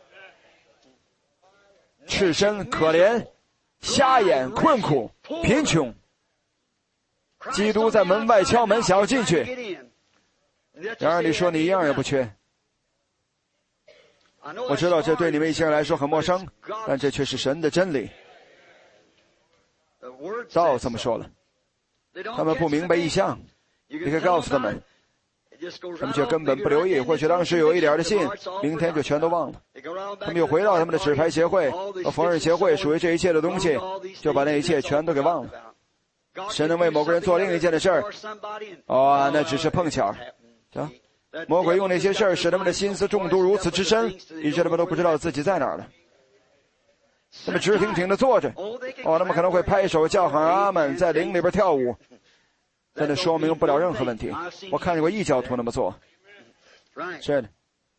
赤身、可怜、瞎眼、困苦、贫穷，基督在门外敲门，想要进去。然而你说你一样也不缺。我知道这对你们一些人来说很陌生，但这却是神的真理。道这么说了，他们不明白意象，你可以告诉他们，他们却根本不留意，或许当时有一点的信，明天就全都忘了。他们又回到他们的纸牌协会和缝纫协会，属于这一切的东西，就把那一切全都给忘了。神能为某个人做另一件的事儿，哦，那只是碰巧。啊，魔鬼用那些事儿使他们的心思中毒如此之深，以致他们都不知道自己在哪儿了。他们直挺挺地坐着，哦，他们可能会拍手叫喊阿们，在灵里边跳舞，但这说明不了任何问题。我看见过异教徒那么做。是的，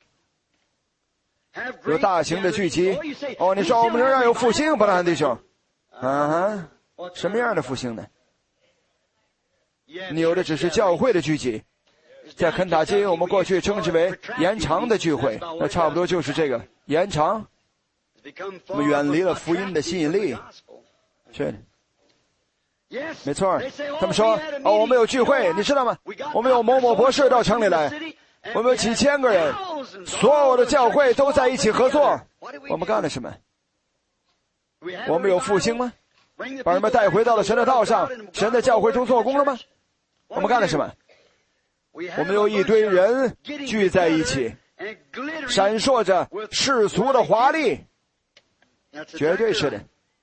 有大型的聚集。哦，你说我们仍然有复兴，伯兰弟兄？啊哈，什么样的复兴呢？你有的只是教会的聚集。在肯塔基，我们过去称之为延长的聚会，那差不多就是这个延长。我们远离了福音的吸引力。是的，没错。他们说，哦，我们有聚会，你知道吗？我们有某某博士到城里来，我们有几千个人，所有的教会都在一起合作。我们干了什么？我们有复兴吗？把人们带回到了神的道上，神的教会中做工了吗？我们干了什么？我们有一堆人聚在一起，闪烁着世俗的华丽。绝对是的。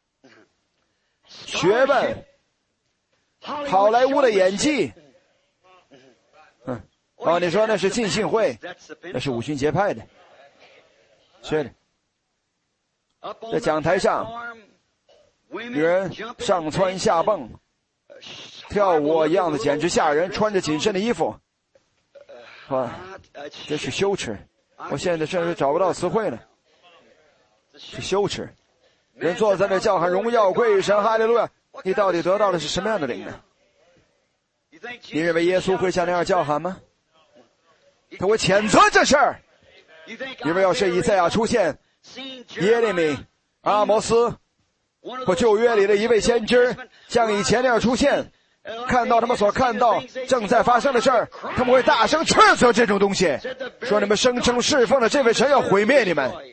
学问，好莱坞的演技。嗯，哦，你说那是浸信会，那是五旬节派的。是的。在讲台上，女人上蹿下蹦，跳舞一样的简直吓人，穿着紧身的衣服。哇，这是羞耻！我现在甚至找不到词汇了。是羞耻。人坐在那叫喊荣耀归神哈利路亚，你到底得到的是什么样的灵呢？你认为耶稣会像那样叫喊吗？他会谴责这事儿。因为要是以赛亚出现，耶利米、阿摩斯或旧约里的一位先知像以前那样出现，看到他们所看到正在发生的事儿，他们会大声斥责这种东西，说你们声称侍奉的这位神要毁灭你们。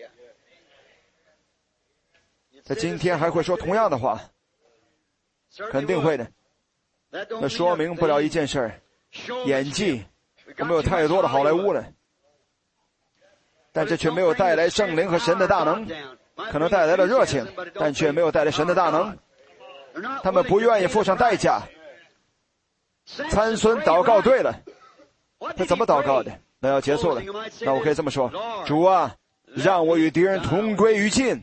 他今天还会说同样的话，肯定会的。那说明不了一件事儿，演技，我们有太多的好莱坞了，但这却没有带来圣灵和神的大能，可能带来了热情，但却没有带来神的大能。他们不愿意付上代价。参孙祷告对了，他怎么祷告的？那要结束了，那我可以这么说：主啊，让我与敌人同归于尽。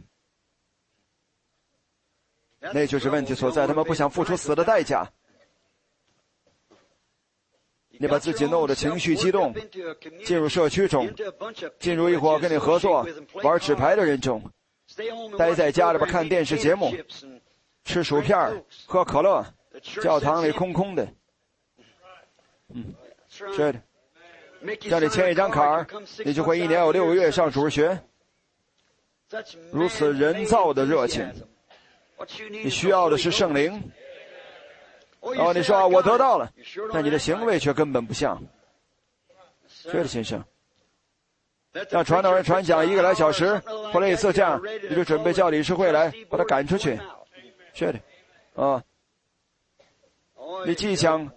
那就是问题所在，他们不想付出死的代价。你把自己弄得情绪激动，进入社区中，进入一伙跟你合作玩纸牌的人中，待在家里边看电视节目，吃薯片喝可乐，教堂里空空的。嗯，是的，叫你签一张卡，你就会一年有六个月上主日学。如此人造的热情，你需要的是圣灵。哦，你说我得到了，但你的行为却根本不像。是的，先生。 让传道人传讲一个来小时，或类似这样，你就准备叫理事会来把他赶出去。是的，啊，你既想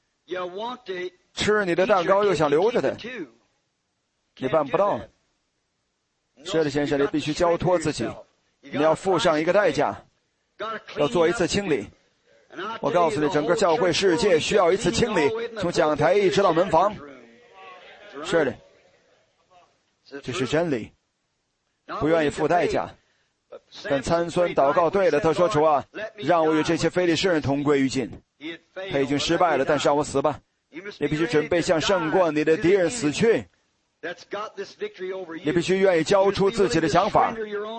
吃你的蛋糕，又想留着它，你办不到。是的，先生，你必须交托自己，你要付上一个代价，要做一次清理。我告诉你，整个教会世界需要一次清理，从讲台一直到门房。是的，这是真理。不愿意付代价，但参孙祷告对了，他说：“主啊，让我与这些非利士人同归于尽。他已经失败了，但是让我死吧。你必须准备向胜过你的敌人死去。你必须愿意交出自己的想法。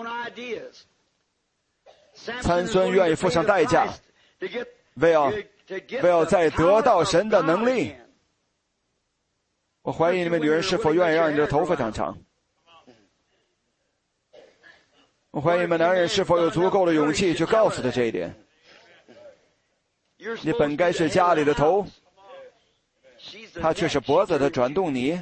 参孙愿意付上代价，为要为要再得到神的能力。我怀疑你们女人是否愿意让你的头发长长。我怀疑你们男人是否有足够的勇气去告诉他这一点。你本该是家里的头，他却是脖子的转动你，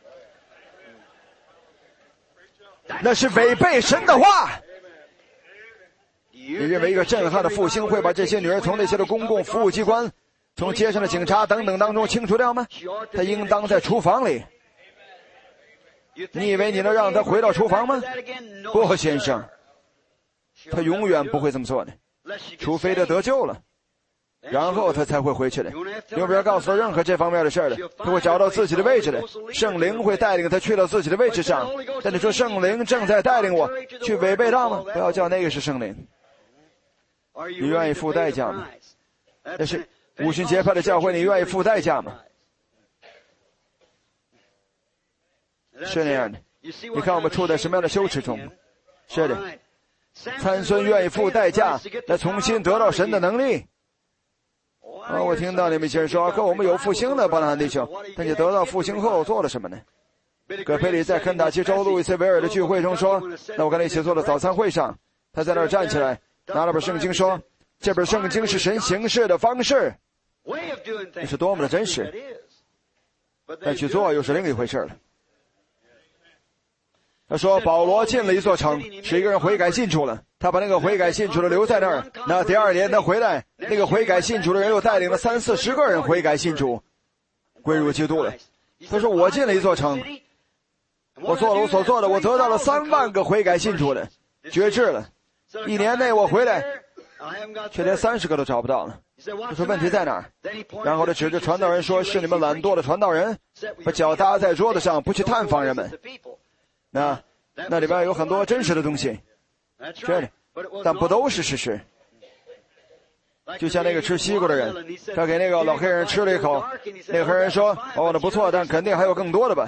那是违背神的话。你认为一个震撼的复兴会把这些女人从那些的公共服务机关，从街上的警察等等当中清除掉吗？她应当在厨房里。你以为你能让她回到厨房吗？不，先生，她永远不会这么做的，除非她得救了，然后她才会回去的。你不要告诉她任何这方面的事的，她会找到自己的位置的。圣灵会带领她去到自己的位置上。但你说圣灵正在带领我去违背他吗？不要叫那个是圣灵。你愿意付代价吗？但是五旬节派的教会，你愿意付代价吗？是那样的。你看我们处在什么样的羞耻中？是的，参孙愿意付代价来重新得到神的能力。啊，我听到你们一些人说，可我们有复兴的，伯拉罕弟兄，但你得到复兴后做了什么呢？葛培里在肯塔基州路易斯维尔的聚会中说，那我跟他一起做了早餐会上，他在那儿站起来拿了本圣经说，这本圣经是神行事的方式，这是多么的真实，但去做又是另一回事了。他说保罗进了一座城，是一个人悔改信主了，他把那个悔改信主的留在那儿，那第二年他回来，那个悔改信主的人又带领了三四十个人悔改信主，归入基督了。他说我进了一座城，我做了我所做的，我得到了三万个悔改信主的，绝志了。一年内我回来，却连三十个都找不到了。他说问题在哪儿？然后他指着传道人说，是你们懒惰的传道人，把脚搭在桌子上，不去探访人们。那那里边有很多真实的东西，是的，但不都是事实。就像那个吃西瓜的人，他给那个老黑人吃了一口，那个黑人说，哦，那不错，但肯定还有更多的吧。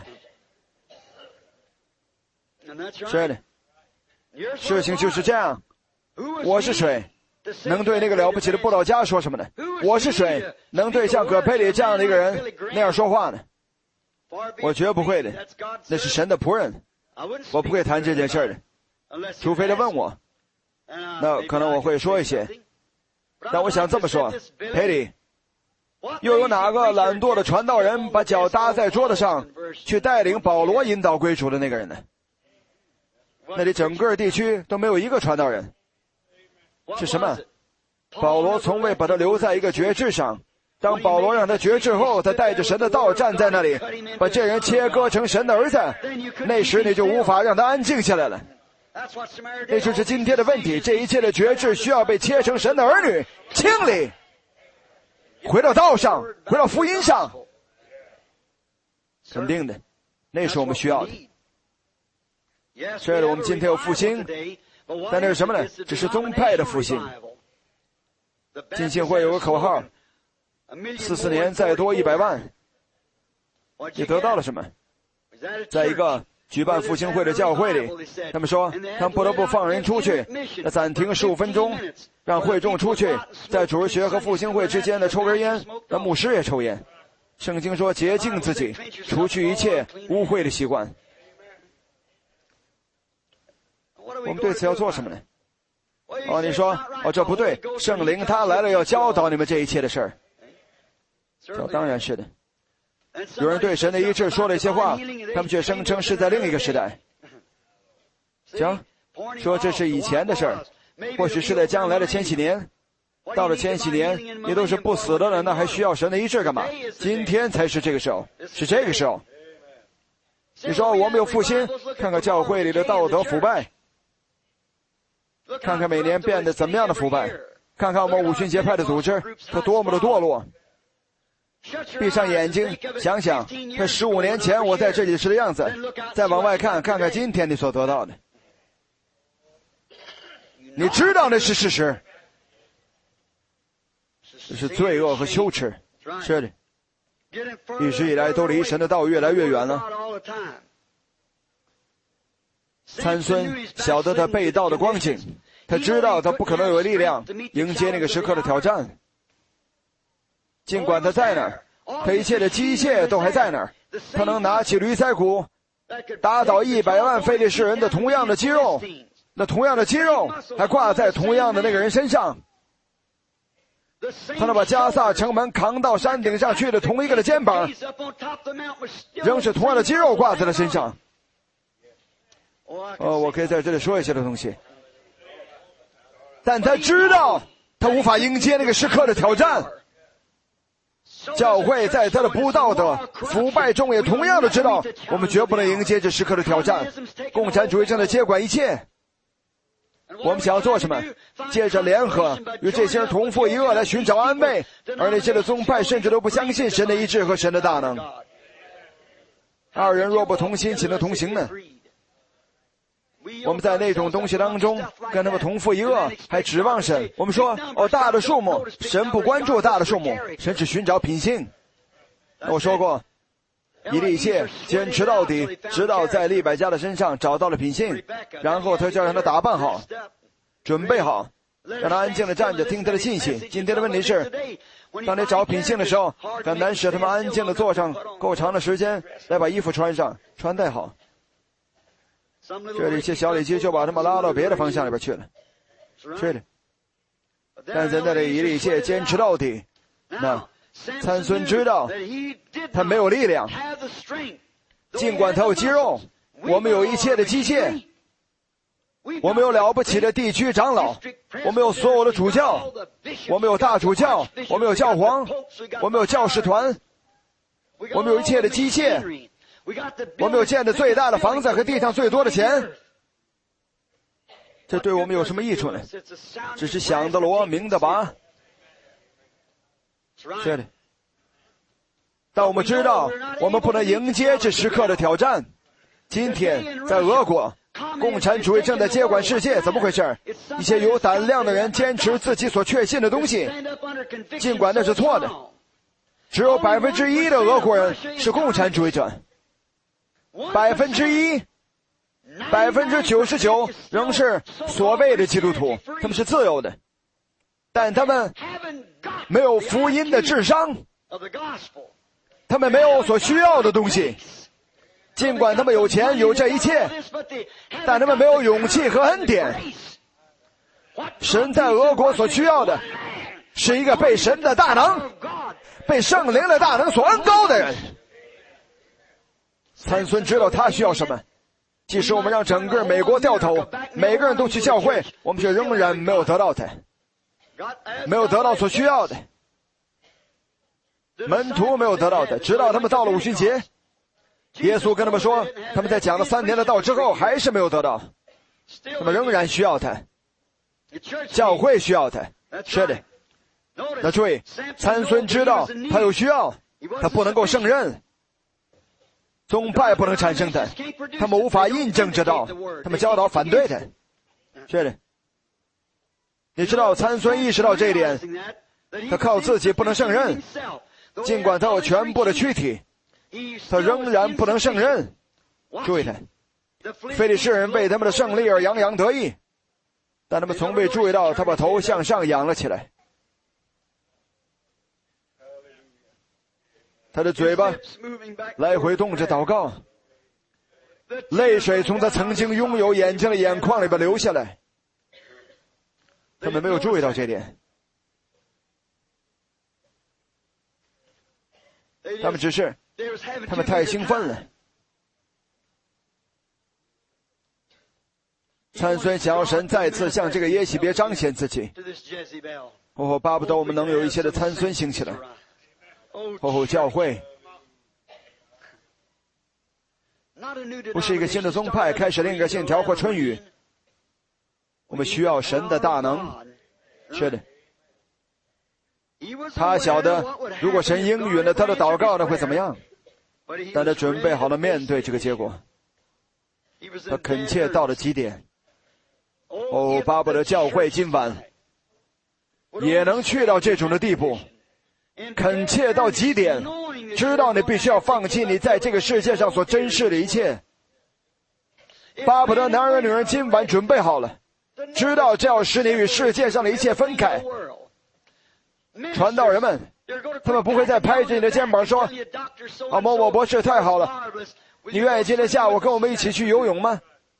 是的，事情就是这样。我是谁，能对那个了不起的布道家说什么呢？我是谁，能对像葛培里这样的一个人那样说话呢？我绝不会的，那是神的仆人，我不会谈这件事的，除非他问我，那可能我会说一些。但我想这么说，培里，又有哪个懒惰的传道人把脚搭在桌子上，去带领保罗引导归主的那个人呢？那里整个地区都没有一个传道人。是什么？保罗从未把他留在一个决志上。当保罗让他决志后，他带着神的道站在那里，把这人切割成神的儿子，那时你就无法让他安静下来了。那就是今天的问题，这一切的决志需要被切成神的儿女，清理，回到道上，回到福音上。肯定的，那是我们需要的。是的，我们今天有复兴，但那是什么呢？只是宗派的复兴。浸信会有个口号，四四年再多一百万。你得到了什么？在一个举办复兴会的教会里，他们说他们不得不放人出去，那暂停十五分钟，让会众出去，在主日学和复兴会之间的抽根烟，让牧师也抽烟。圣经说洁净自己，除去一切污秽的习惯。我们对此要做什么呢？哦，你说哦，这不对，圣灵他来了要教导你们这一切的事儿。这当然是的。 有人对神的医治说了一些话，他们却声称是在另一个时代。行，说这是以前的事儿，或许是在将来的千禧年。到了千禧年，也都是不死的了，那还需要神的医治干嘛？今天才是这个时候，是这个时候。你说我们有复兴，看看教会里的道德腐败，看看每年变得怎么样的腐败，看看我们五旬节派的组织，它多么的堕落。闭上眼睛，想想，这十五年前我在这里时的样子，再往外看，看看今天你所得到的。你知道那是事实，这是罪恶和羞耻。是的，一直以来都离神的道越来越远了。参孙晓得他被盗的光景，他知道他不可能有力量迎接那个时刻的挑战。尽管他在那儿，他一切的机械都还在那儿，他能拿起驴腮骨打倒一百万非利士人的同样的肌肉，那同样的肌肉还挂在同样的那个人身上，他能把加萨城门扛到山顶上去的同一个的肩膀，仍是同样的肌肉挂在他身上。哦，我可以在这里说一些的东西，但他知道他无法迎接那个时刻的挑战。教会在他的不道德腐败中也同样的知道，我们绝不能迎接这时刻的挑战。共产主义正在接管一切，我们想要做什么？借着联合与这些人同父一恶来寻找安慰，而那些的宗派甚至都不相信神的医治和神的大能。二人若不同心，岂能同行呢？我们在那种东西当中跟他们同父一恶，还指望神。我们说，哦，大的数目，神不关注大的数目，神只寻找品性。我说过，以利谢坚持到底，直到在利百加的身上找到了品性，然后他就让他打扮好，准备好，让他安静地站着听他的信息。今天的问题是，当你找品性的时候，很难使他们安静地坐上够长的时间来把衣服穿上，穿戴好。这里一些小里鸡就把他们拉到别的方向里边去了。是的，但在那里以利谢坚持到底。那参孙知道他没有力量，尽管他有肌肉，我们有一切的机械，我们有了不起的地区长老，我们有所有的主教，我们有大主教，我们有教皇，我们有教士团，我们有一切的机械，我们有建的最大的房子和地上最多的钱。这对我们有什么益处呢？只是想得罗明的拔。是的，但我们知道我们不能迎接这时刻的挑战。今天在俄国，共产主义正在接管世界，怎么回事？一些有胆量的人坚持自己所确信的东西，尽管那是错的。只有百分之一的俄国人是共产主义者，百分之一，百分之九十九仍是所谓的基督徒，他们是自由的，但他们没有福音的智商，他们没有所需要的东西。尽管他们有钱有这一切，但他们没有勇气和恩典。神在俄国所需要的是一个被神的大能，被圣灵的大能所恩膏的人。参孙知道他需要什么，即使我们让整个美国掉头，每个人都去教会，我们却仍然没有得到他，没有得到所需要的。门徒没有得到的，直到他们到了五旬节，耶稣跟他们说，他们在讲了三年的道之后还是没有得到，他们仍然需要他，教会需要他。是的，那注意，参孙知道他有需要，他不能够胜任，宗派不能产生他，他们无法印证这道，他们教导反对他。是的，你知道参孙意识到这一点，他靠自己不能胜任，尽管他有全部的躯体，他仍然不能胜任。注意他，非利士人为他们的胜利而洋洋得意，但他们从未注意到他把头向上仰了起来。他的嘴巴来回动着祷告，泪水从他曾经拥有眼睛的眼眶里边流下来。他们没有注意到这点，他们只是他们太兴奋了。参孙想要神再次向这个耶洗别彰显自己。哦，巴不得我们能有一些的参孙兴起来。哦，教会不是一个新的宗派开始另一个信条或春雨，我们需要神的大能。是的，他晓得如果神应允了他的祷告，那会怎么样，但他准备好了面对这个结果。他恳切到了极点。哦，巴不得教会今晚也能去到这种的地步，恳切到极点，知道你必须要放弃你在这个世界上所珍视的一切。巴不得男人女人今晚准备好了，知道这要使你与世界上的一切分开。传道人们，他们不会再拍着你的肩膀说，啊，某某博士太好了，你愿意今天下午跟我们一起去游泳吗？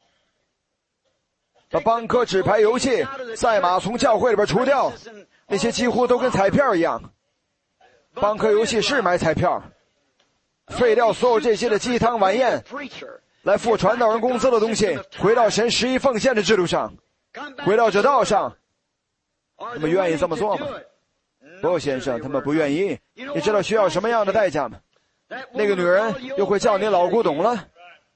把邦科纸牌游戏、赛马从教会里边除掉，那些几乎都跟彩票一样。邦科游戏是买彩票，废掉所有这些的鸡汤晚宴，来付传道人工资的东西，回到神十一奉献的制度上，回到这道上。他们愿意这么做吗？不，先生，他们不愿意。你知道需要什么样的代价吗？那个女人又会叫你老古董了。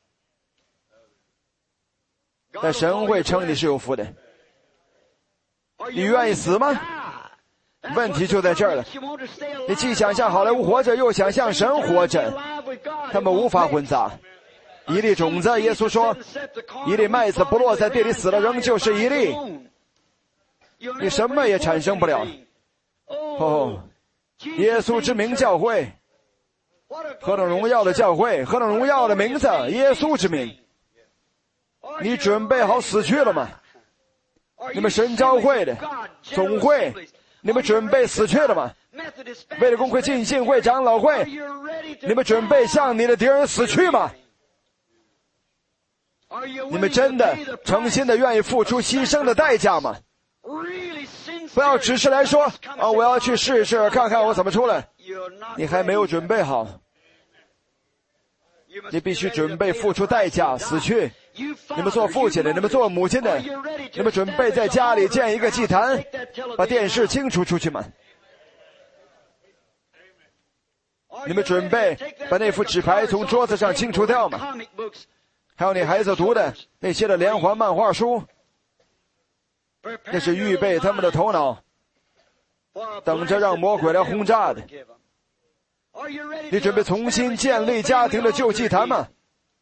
但神会称你是有福的。你愿意死吗？问题就在这儿了。你既想像好莱坞活着，又想像神活着，他们无法混杂。一粒种子，耶稣说，一粒麦子不落在地里死了，仍旧是一粒，你什么也产生不了。哦，耶稣之名教会，何等荣耀的教会，何等荣耀的名字，耶稣之名。你准备好死去了吗？你们神召会的总会，你们准备死去了吗？为了公会、浸信会、长老会，你们准备向你的敌人死去吗？你们真的诚心的愿意付出牺牲的代价吗？不要只是来说啊，我要去试试看看我怎么出来。你还没有准备好，你必须准备付出代价死去。你们做父亲的，你们做母亲的，你们准备在家里建一个祭坛，把电视清除出去吗？你们准备把那副纸牌从桌子上清除掉吗？还有你孩子读的那些的连环漫画书，那是预备他们的头脑，等着让魔鬼来轰炸的。你准备重新建立家庭的旧祭坛吗？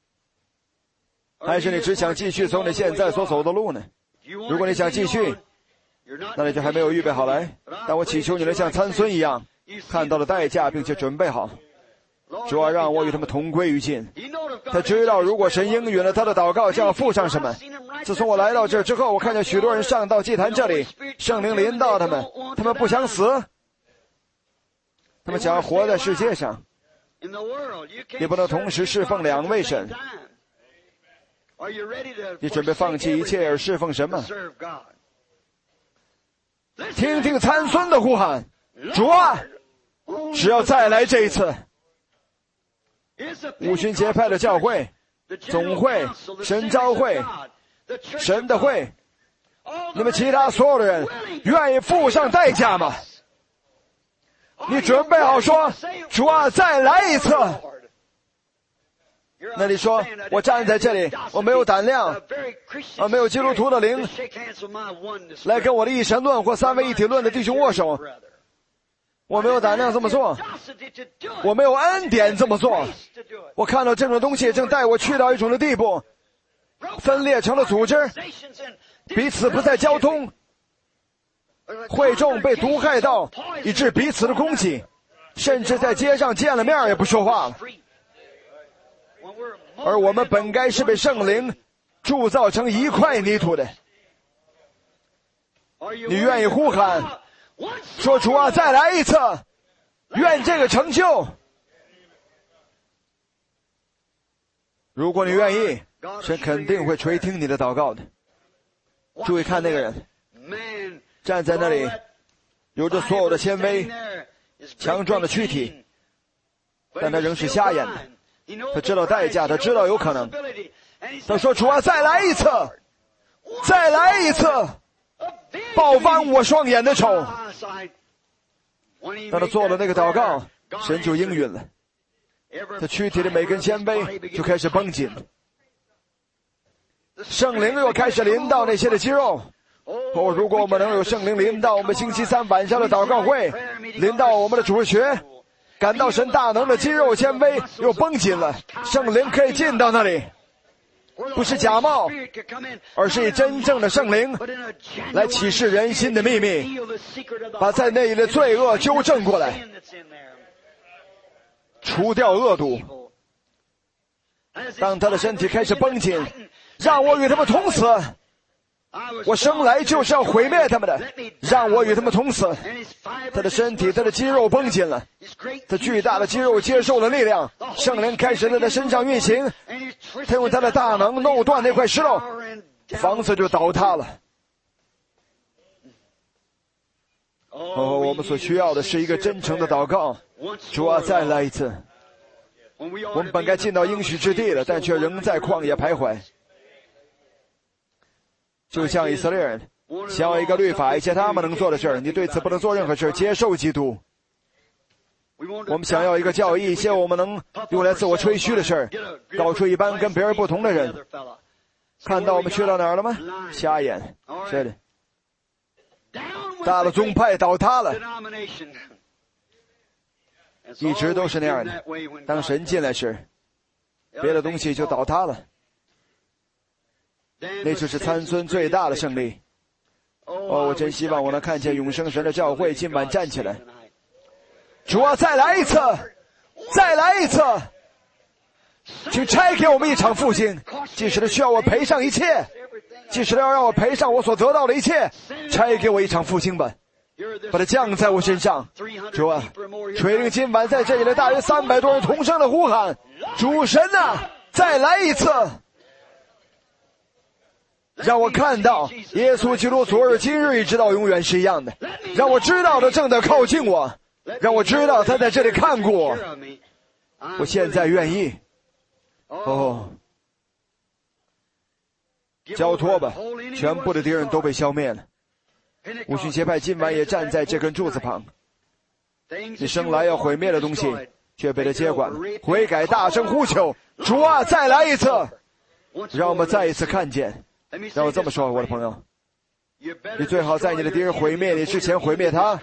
还是你只想继续走你现在所走的路呢？如果你想继续，那你就还没有预备好来。但我祈求你能像参孙一样，看到了代价并且准备好。主啊，让我与他们同归于尽。他知道如果神应允了他的祷告，将要付上什么。自从我来到这之后，我看见许多人上到祭坛这里，圣灵临到他们，他们不想死，他们想要活在世界上。你不能同时侍奉两位神。你准备放弃一切而侍奉神吗？听听参孙的呼喊，主啊，只要再来这一次。五旬节派的教会、总会、神召会、神的会，你们其他所有的人愿意付上代价吗？你准备好说，主啊，再来一次。那你说，我站在这里，我没有胆量，啊，没有基督徒的灵，来跟我的一神论或三位一体论的弟兄握手，我没有胆量这么做，我没有恩典这么做。我看到这种东西正带我去到一种的地步，分裂成了组织，彼此不再交通，会众被毒害到以致彼此的攻击，甚至在街上见了面也不说话了。而我们本该是被圣灵铸造成一块泥土的。你愿意呼喊说，主啊，再来一次，愿这个成就。如果你愿意，神肯定会垂听你的祷告的。注意看那个人站在那里，有着所有的纤维，强壮的躯体， 但他仍是瞎眼的。他知道代价，他知道有可能。他说：“主啊，再来一次，再来一次，爆翻我双眼的仇。”当他做了那个祷告，神就应允了。他躯体的每根纤维就开始绷紧，圣灵又开始临到那些的肌肉。哦，如果我们能有圣灵临到我们星期三晚上的祷告会，临到我们的主日学，感到神大能的肌肉纤维又绷紧了，圣灵可以进到那里，不是假冒，而是以真正的圣灵来启示人心的秘密，把在那里的罪恶纠正过来，除掉恶毒。当他的身体开始绷紧，让我与他们同死，我生来就是要毁灭他们的，让我与他们同死。他的身体，他的肌肉绷紧了，他巨大的肌肉接受了力量，圣灵开始在他身上运行，他用他的大能弄断那块石头，房子就倒塌了。哦，我们所需要的是一个真诚的祷告。主啊，再来一次。我们本该进到应许之地了，但却仍在旷野徘徊。就像以色列人想要一个律法，一切他们能做的事儿，你对此不能做任何事，接受基督。我们想要一个教义，一些我们能用来自我吹嘘的事儿，搞出一般跟别人不同的人。看到我们去到哪儿了吗？瞎眼。是的，大的宗派倒塌了，一直都是那样的。当神进来时，别的东西就倒塌了。那就是参孙最大的胜利。哦，我真希望我能看见永生神的教会今晚站起来。主啊，再来一次，再来一次，请拆给我们一场复兴。即使他需要我赔上一切，即使他要让我赔上我所得到的一切，拆给我一场复兴吧，把它降在我身上。主啊，垂听今晚在这里的大约三百多人同声的呼喊：主神啊，再来一次。让我看到耶稣基督昨日今日一直到永远是一样的，让我知道他正在靠近我，让我知道他在这里看过我。我现在愿意。哦，交托吧，全部的敌人都被消灭了。五旬节派今晚也站在这根柱子旁，你生来要毁灭的东西却被他接管，悔改，大声呼求：主啊，再来一次，让我们再一次看见。让我这么说，我的朋友，你最好在你的敌人毁灭你之前毁灭他。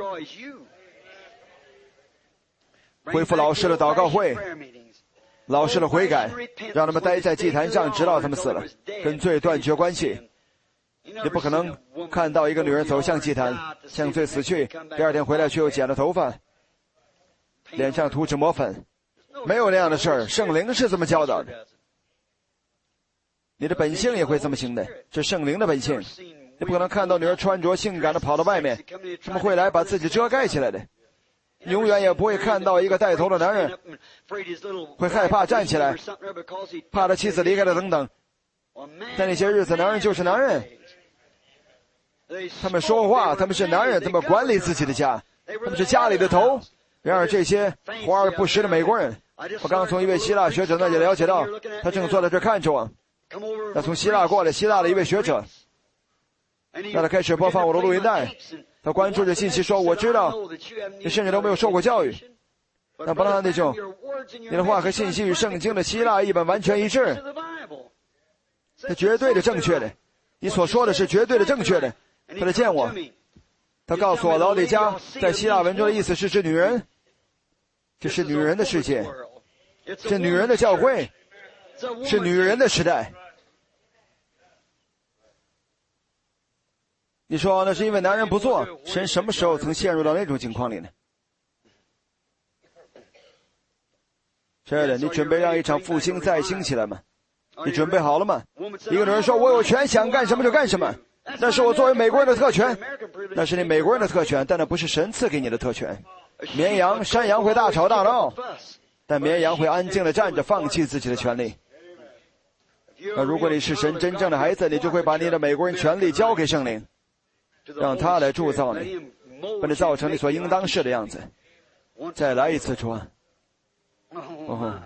恢复老师的祷告会，老师的悔改，让他们待在祭坛上直到他们死了，跟罪断绝关系。你不可能看到一个女人走向祭坛，向罪死去，第二天回来却又剪了头发，脸上涂脂抹粉，没有那样的事儿。圣灵是这么教导的。你的本性也会这么行的，是圣灵的本性。你不可能看到女儿穿着性感的跑到外面，他们会来把自己遮盖起来的。你永远也不会看到一个带头的男人会害怕站起来，怕他妻子离开了等等。在那些日子，男人就是男人，他们说话，他们是男人，他们管理自己的家，他们是家里的头。然而这些华而不实的美国人，我刚从一位希腊学者那里了解到，他正坐在这看着我。他从希腊过来，希腊的一位学者，让他开始播放我的录音带。他关注着信息说：我知道你甚至都没有受过教育，但不能那种你的话和信息与圣经的希腊译本完全一致，是绝对的正确的，你所说的是绝对的正确的。他来见我，他告诉我老底嘉在希腊文中的意思是指女人，这是女人的世界，是女人的教会，是女人的时代。你说那是因为男人不做，神什么时候曾陷入到那种情况里呢？是的，你准备让一场复兴再兴起来吗？你准备好了吗？一个女人说：我有权想干什么就干什么，那是我作为美国人的特权，那是你美国人的特权，但那不是神赐给你的特权。绵羊、山羊会大吵大闹，但绵羊会安静地站着，放弃自己的权利。那如果你是神真正的孩子，你就会把你的美国人权利交给圣灵，让他来铸造你，把你造成你所应当是的样子。再来一次，主啊， 哦，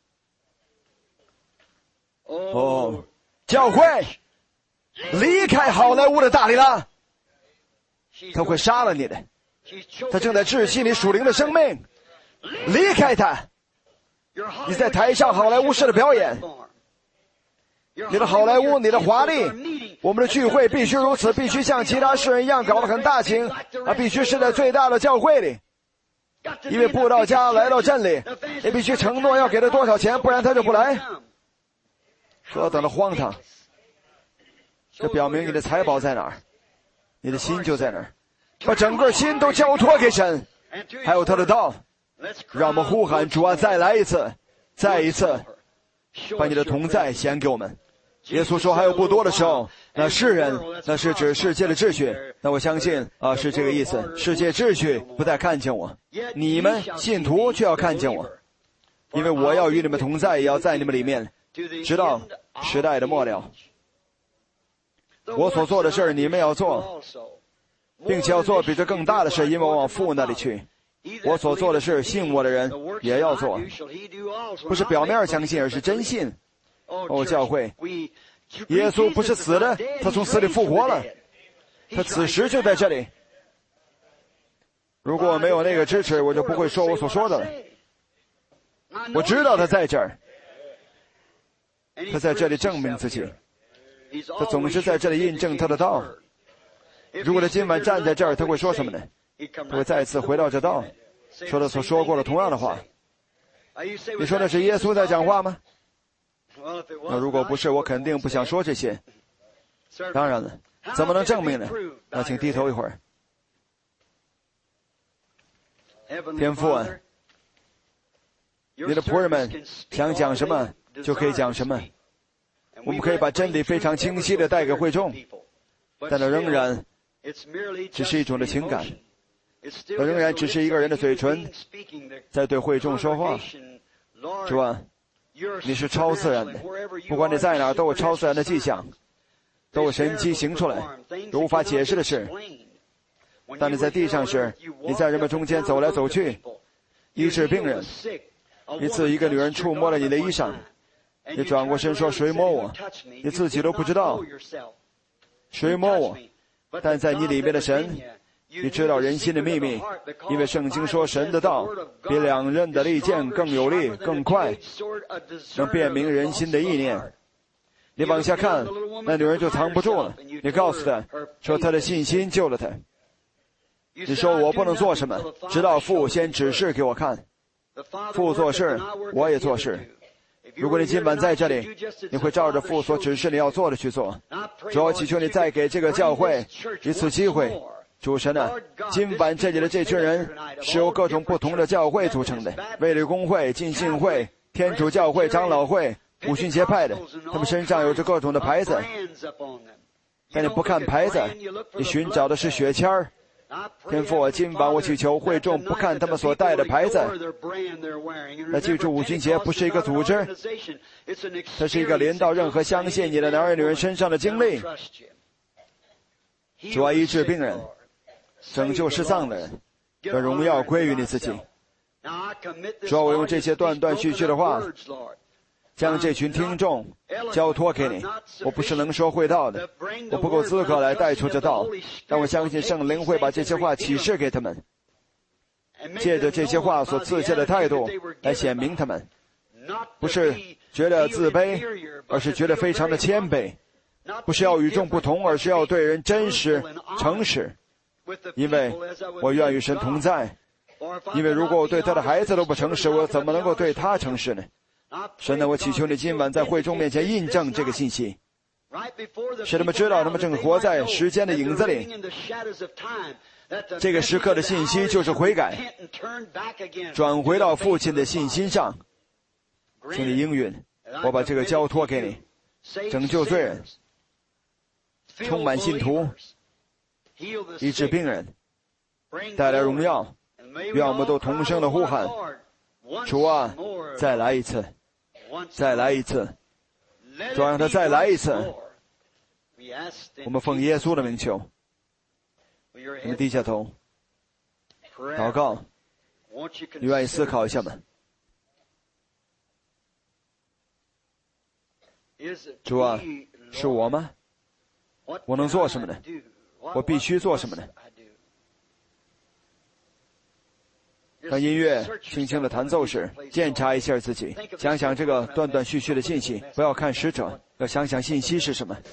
哦，教会离开好莱坞的大里拉，他会杀了你的。他正在窒息你属灵的生命，离开他。你在台上好莱坞式的表演，你的好莱坞，你的华丽，我们的聚会必须如此，必须像其他世人一样搞得很大型，啊，必须是在最大的教会里。因为布道家来到镇里，也必须承诺要给他多少钱，不然他就不来。何等的荒唐！这表明你的财宝在哪儿，你的心就在哪儿。把整个心都交托给神，还有他的道。让我们呼喊主啊，再来一次，再一次，把你的同在显给我们。耶稣说还有不多的时候，那世人，那是指世界的秩序。那我相信啊，是这个意思。世界秩序不再看见我，你们信徒却要看见我，因为我要与你们同在，也要在你们里面，直到时代的末了。我所做的事儿你们要做，并且要做比这更大的事，因为我往父那里去。我所做的事，信我的人也要做，不是表面相信，而是真信。哦，教会，耶稣不是死的，他从死里复活了，他此时就在这里。如果没有那个支持，我就不会说我所说的了。我知道他在这儿，他在这里证明自己，他总是在这里印证他的道。如果他今晚站在这儿，他会说什么呢？他会再次回到这道，说他所说过的同样的话。你说那是耶稣在讲话吗？那如果不是，我肯定不想说这些。当然了，怎么能证明呢？那请低头一会儿。天父啊，你的仆人们想讲什么就可以讲什么，我们可以把真理非常清晰地带给会众，但那仍然只是一种的情感，那仍然只是一个人的嘴唇在对会众说话。主啊，你是超自然的，不管你在哪儿都有超自然的迹象，都有神迹行出来，有无法解释的事。当你在地上时，你在人们中间走来走去，医治病人。一次一个女人触摸了你的衣裳，你转过身说谁摸我，你自己都不知道谁摸我，但在你里面的神，你知道人心的秘密，因为圣经说神的道比两刃的利剑更有力更快，能辨明人心的意念。你往下看，那女人就藏不住了，你告诉她说她的信心救了她。你说我不能做什么，直到父先指示给我看，父做事我也做事。如果你今晚在这里，你会照着父所指示你要做的去做。主要祈求你再给这个教会一次机会。主神啊，今晚这里的这群人是由各种不同的教会组成的，卫理公会、浸信会、天主教会、长老会、五旬节派的，他们身上有着各种的牌子。但你不看牌子，你寻找的是血签儿。天父啊，今晚我祈求会众不看他们所带的牌子，那记住五旬节不是一个组织，它是一个临到任何相信你的男人女人身上的经历。主啊，医治病人，拯救失丧的人，让荣耀归于你自己。主啊，我用这些断断续续的话将这群听众交托给你。我不是能说会道的，我不够资格来带出这道，但我相信圣灵会把这些话启示给他们，借着这些话所自切的态度来显明他们，不是觉得自卑，而是觉得非常的谦卑，不是要与众不同，而是要对人真实诚实。因为我愿与神同在，因为如果我对他的孩子都不诚实，我怎么能够对他诚实呢？神啊，我祈求你今晚在会众面前印证这个信息，使他们知道他们正活在时间的影子里。这个时刻的信息就是悔改，转回到父亲的信心上。请你应允，我把这个交托给你，拯救罪人，充满信徒，医治病人，带来荣耀。愿我们都同声的呼喊，主啊，再来一次，再来一次，主让他再来一次。我们奉耶稣的名求。你们低下头祷告。你愿意思考一下吗？ 主啊，是我吗？我能做什么呢？我必须做什么呢？当音乐轻轻的弹奏时，检查一下自己，想想这个断断续续的信息，不要看使者，要想想信息是什么。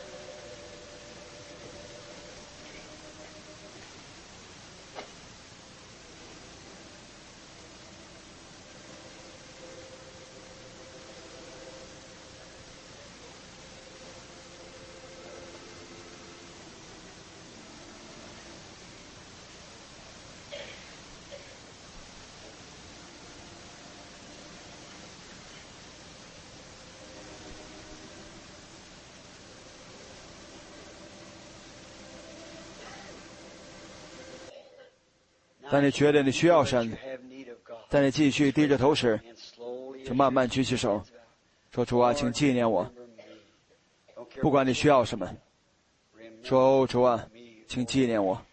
当你觉得你需要神，在你继续低着头时，就慢慢举起手，说：“主啊，请纪念我。”不管你需要什么，说：“哦，主啊，请纪念我。”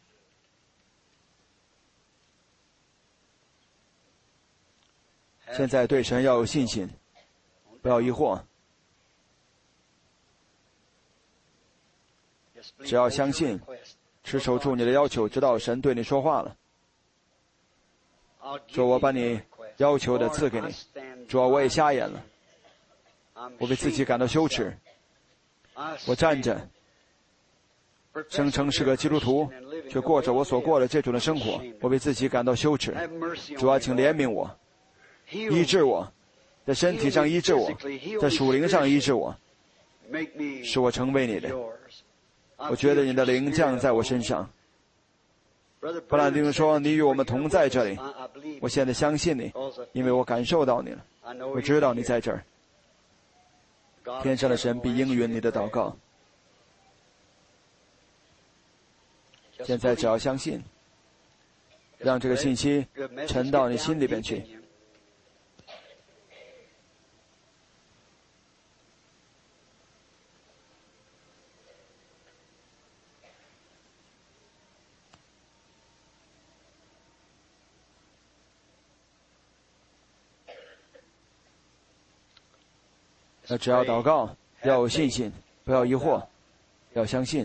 现在对神要有信心，不要疑惑，只要相信，持守住你的要求，直到神对你说话了。说：“我把你要求的赐给你。”主啊，我也瞎眼了，我为自己感到羞耻。我站着，声称是个基督徒，却过着我所过的这种的生活，我为自己感到羞耻。主啊，请怜悯我，医治我，在身体上医治我，在属灵上医治我，使我成为你的。我觉得你的灵降在我身上。布兰丁说：“你与我们同在这里。”我现在相信你，因为我感受到你了，我知道你在这儿。天上的神必应允你的祷告。现在只要相信，让这个信息沉到你心里边去。那只要祷告，要有信心，不要疑惑，要相信。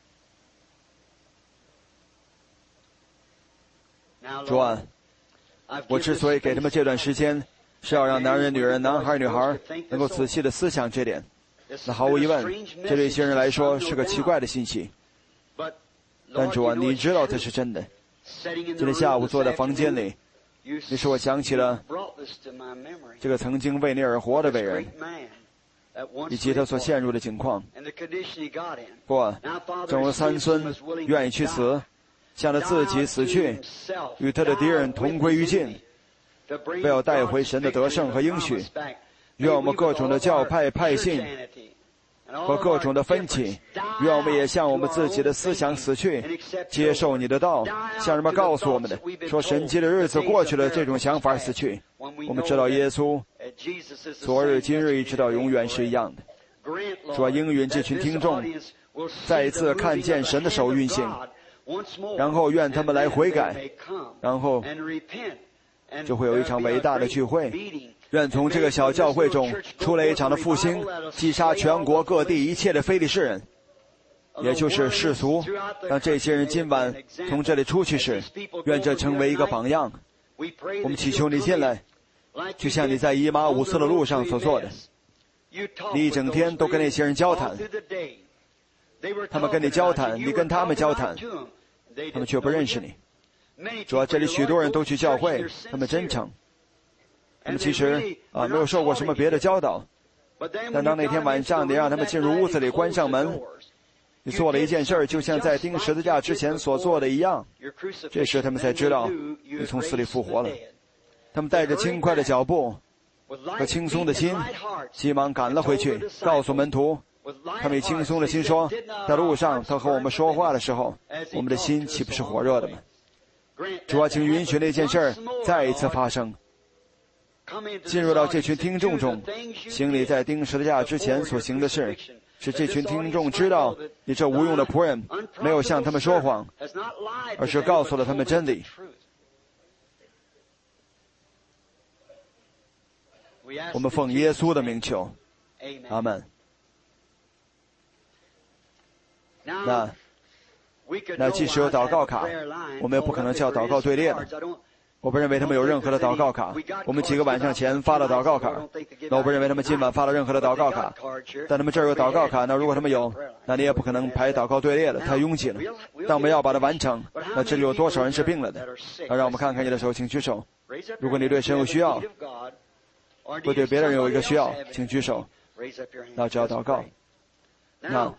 主啊，我之所以给他们这段时间，是要让男人、女人、男孩、女孩能够仔细的思想这点。那毫无疑问，这对一些人来说是个奇怪的信息。但主啊，你知道这是真的。今天下午坐在房间里，你使我想起了这个曾经为你而活的伟人，以及他所陷入的境况。不，正如三孙愿意去死，向他自己死去，与他的敌人同归于尽，不要带回神的得胜和应许。愿我们各种的教派派信和各种的分歧，愿我们也向我们自己的思想死去，接受你的道，向人们告诉我们的说神迹的日子过去了，这种想法死去。我们知道耶稣昨日今日一直到永远是一样的。主啊，应允这群听众再一次看见神的手运行，然后愿他们来悔改，然后就会有一场伟大的聚会。愿从这个小教会中出来一场的复兴，击杀全国各地一切的非利士人，也就是世俗。让这些人今晚从这里出去时，愿这成为一个榜样。我们祈求你进来，就像你在以马忤斯的路上所做的，你一整天都跟那些人交谈，他们跟你交谈，你跟他们交谈，他们却不认识你。主啊，这里许多人都去教会，他们真诚，他们其实啊没有受过什么别的教导，但当那天晚上你让他们进入屋子里关上门，你做了一件事儿，就像在钉十字架之前所做的一样。这时他们才知道你从死里复活了。他们带着轻快的脚步和轻松的心，急忙赶了回去，告诉门徒。他们以轻松的心说，在路上他和我们说话的时候，我们的心岂不是火热的吗？主啊，请允许那件事儿再一次发生，进入到这群听众中，行你在钉十字架之前所行的事，使这群听众知道你这无用的仆人没有向他们说谎，而是告诉了他们真理。我们奉耶稣的名求，阿们。 那那即使有祷告卡，我们也不可能叫祷告队列的。我不认为他们有任何的祷告卡。我们几个晚上前发了祷告卡，那我不认为他们今晚发了任何的祷告卡。但他们这儿有祷告卡，那如果他们有，那你也不可能排祷告队列了，太拥挤了。但我们要把它完成。那这里有多少人是病了的？那让我们看看你的手，请举手。如果你对神有需要，或对别人有一个需要，请举手。那只要祷告。那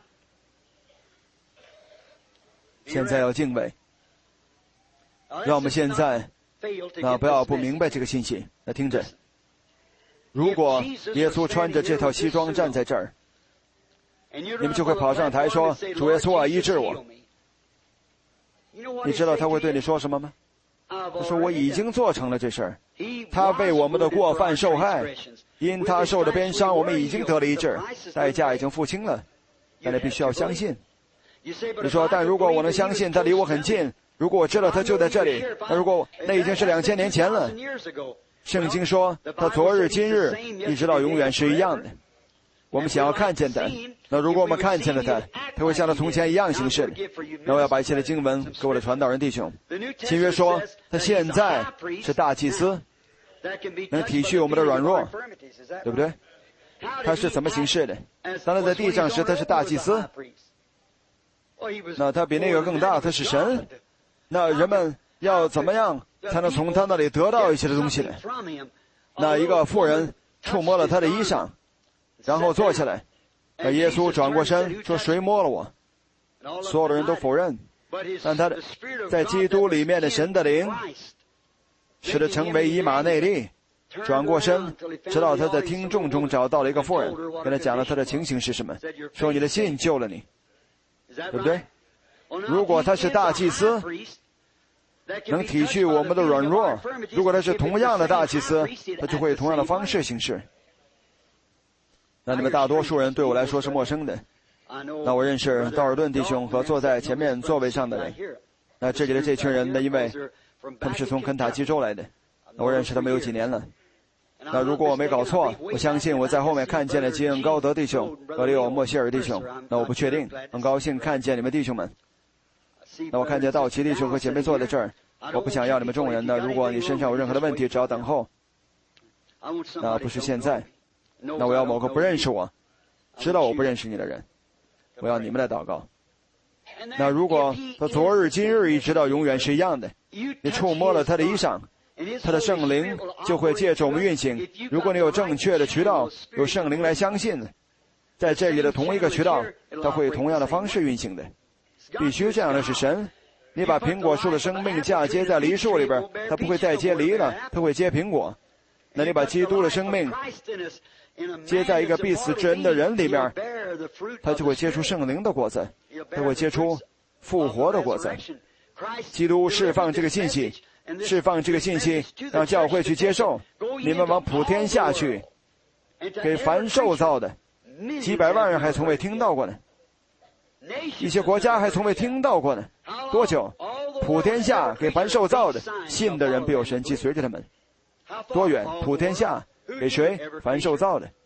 现在要敬畏。让我们现在那不要不明白这个信息。那听着，如果耶稣穿着这套西装站在这儿，你们就会跑上台说：“主耶稣啊，医治我。”你知道他会对你说什么吗？他说：“我已经做成了这事儿，他为我们的过犯受害，因他受的鞭伤，我们已经得了医治，代价已经付清了。但你必须要相信。”你说：“但如果我能相信他离我很近，如果我知道他就在这里，那如果那已经是两千年前了。圣经说他昨日今日一直到永远是一样的。我们想要看见他，那如果我们看见了他，他会像他从前一样行事。那我要把一切的经文给我的传道人弟兄。新约说他现在是大祭司，能体恤我们的软弱，对不对？他是怎么行事的？当他在地上时他是大祭司，那他比那个更大，他是神。那人们要怎么样才能从他那里得到一些的东西呢？那一个妇人触摸了他的衣裳，然后坐下来。那耶稣转过身说：“谁摸了我？”所有的人都否认。但他的在基督里面的神的灵使他成为以马内利，转过身直到他的听众中找到了一个妇人，跟他讲了他的情形是什么，说你的信救了你，对不对？如果他是大祭司，能体恤我们的软弱，如果他是同样的大祭司，他就会以同样的方式行事。那你们大多数人对我来说是陌生的。那我认识道尔顿弟兄和坐在前面座位上的人。那这里的这群人呢，因为他们是从肯塔基州来的。那我认识他们有几年了。那如果我没搞错，我相信我在后面看见了基恩高德弟兄和里奥莫希尔弟兄。那我不确定，很高兴看见你们弟兄们。那我看见道奇弟兄和姐妹坐在这儿，我不想要你们众人的。如果你身上有任何的问题，只要等候。那不是现在。那我要某个不认识我，知道我不认识你的人，我要你们来祷告。那如果他昨日今日一直到永远是一样的，你触摸了他的衣裳，他的圣灵就会借着我们运行。如果你有正确的渠道，有圣灵来相信，在这里的同一个渠道，他会以同样的方式运行的。必须这样的是神。你把苹果树的生命嫁接在梨树里边，它不会再结梨了，它会结苹果。那你把基督的生命接在一个必死之人的人里面，他就会结出圣灵的果子，他会结出复活的果子。基督释放这个信息，释放这个信息，让教会去接受。你们往普天下去，给凡受造的，几百万人还从未听到过呢，一些国家还从未听到过呢。多久？普天下给凡受造的，信的人必有神迹随着他们。多远？普天下给谁？凡受造的。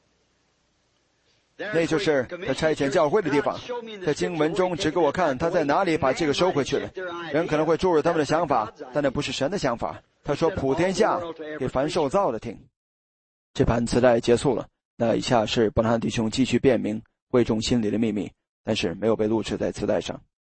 那就是他差遣教会的地方。在经文中只给我看他在哪里把这个收回去了。人可能会注入他们的想法，但那不是神的想法。他说普天下给凡受造的听。这盘磁带结束了。那以下是伯南弟兄继续辨明会众心里的秘密，但是没有被录制在磁带上。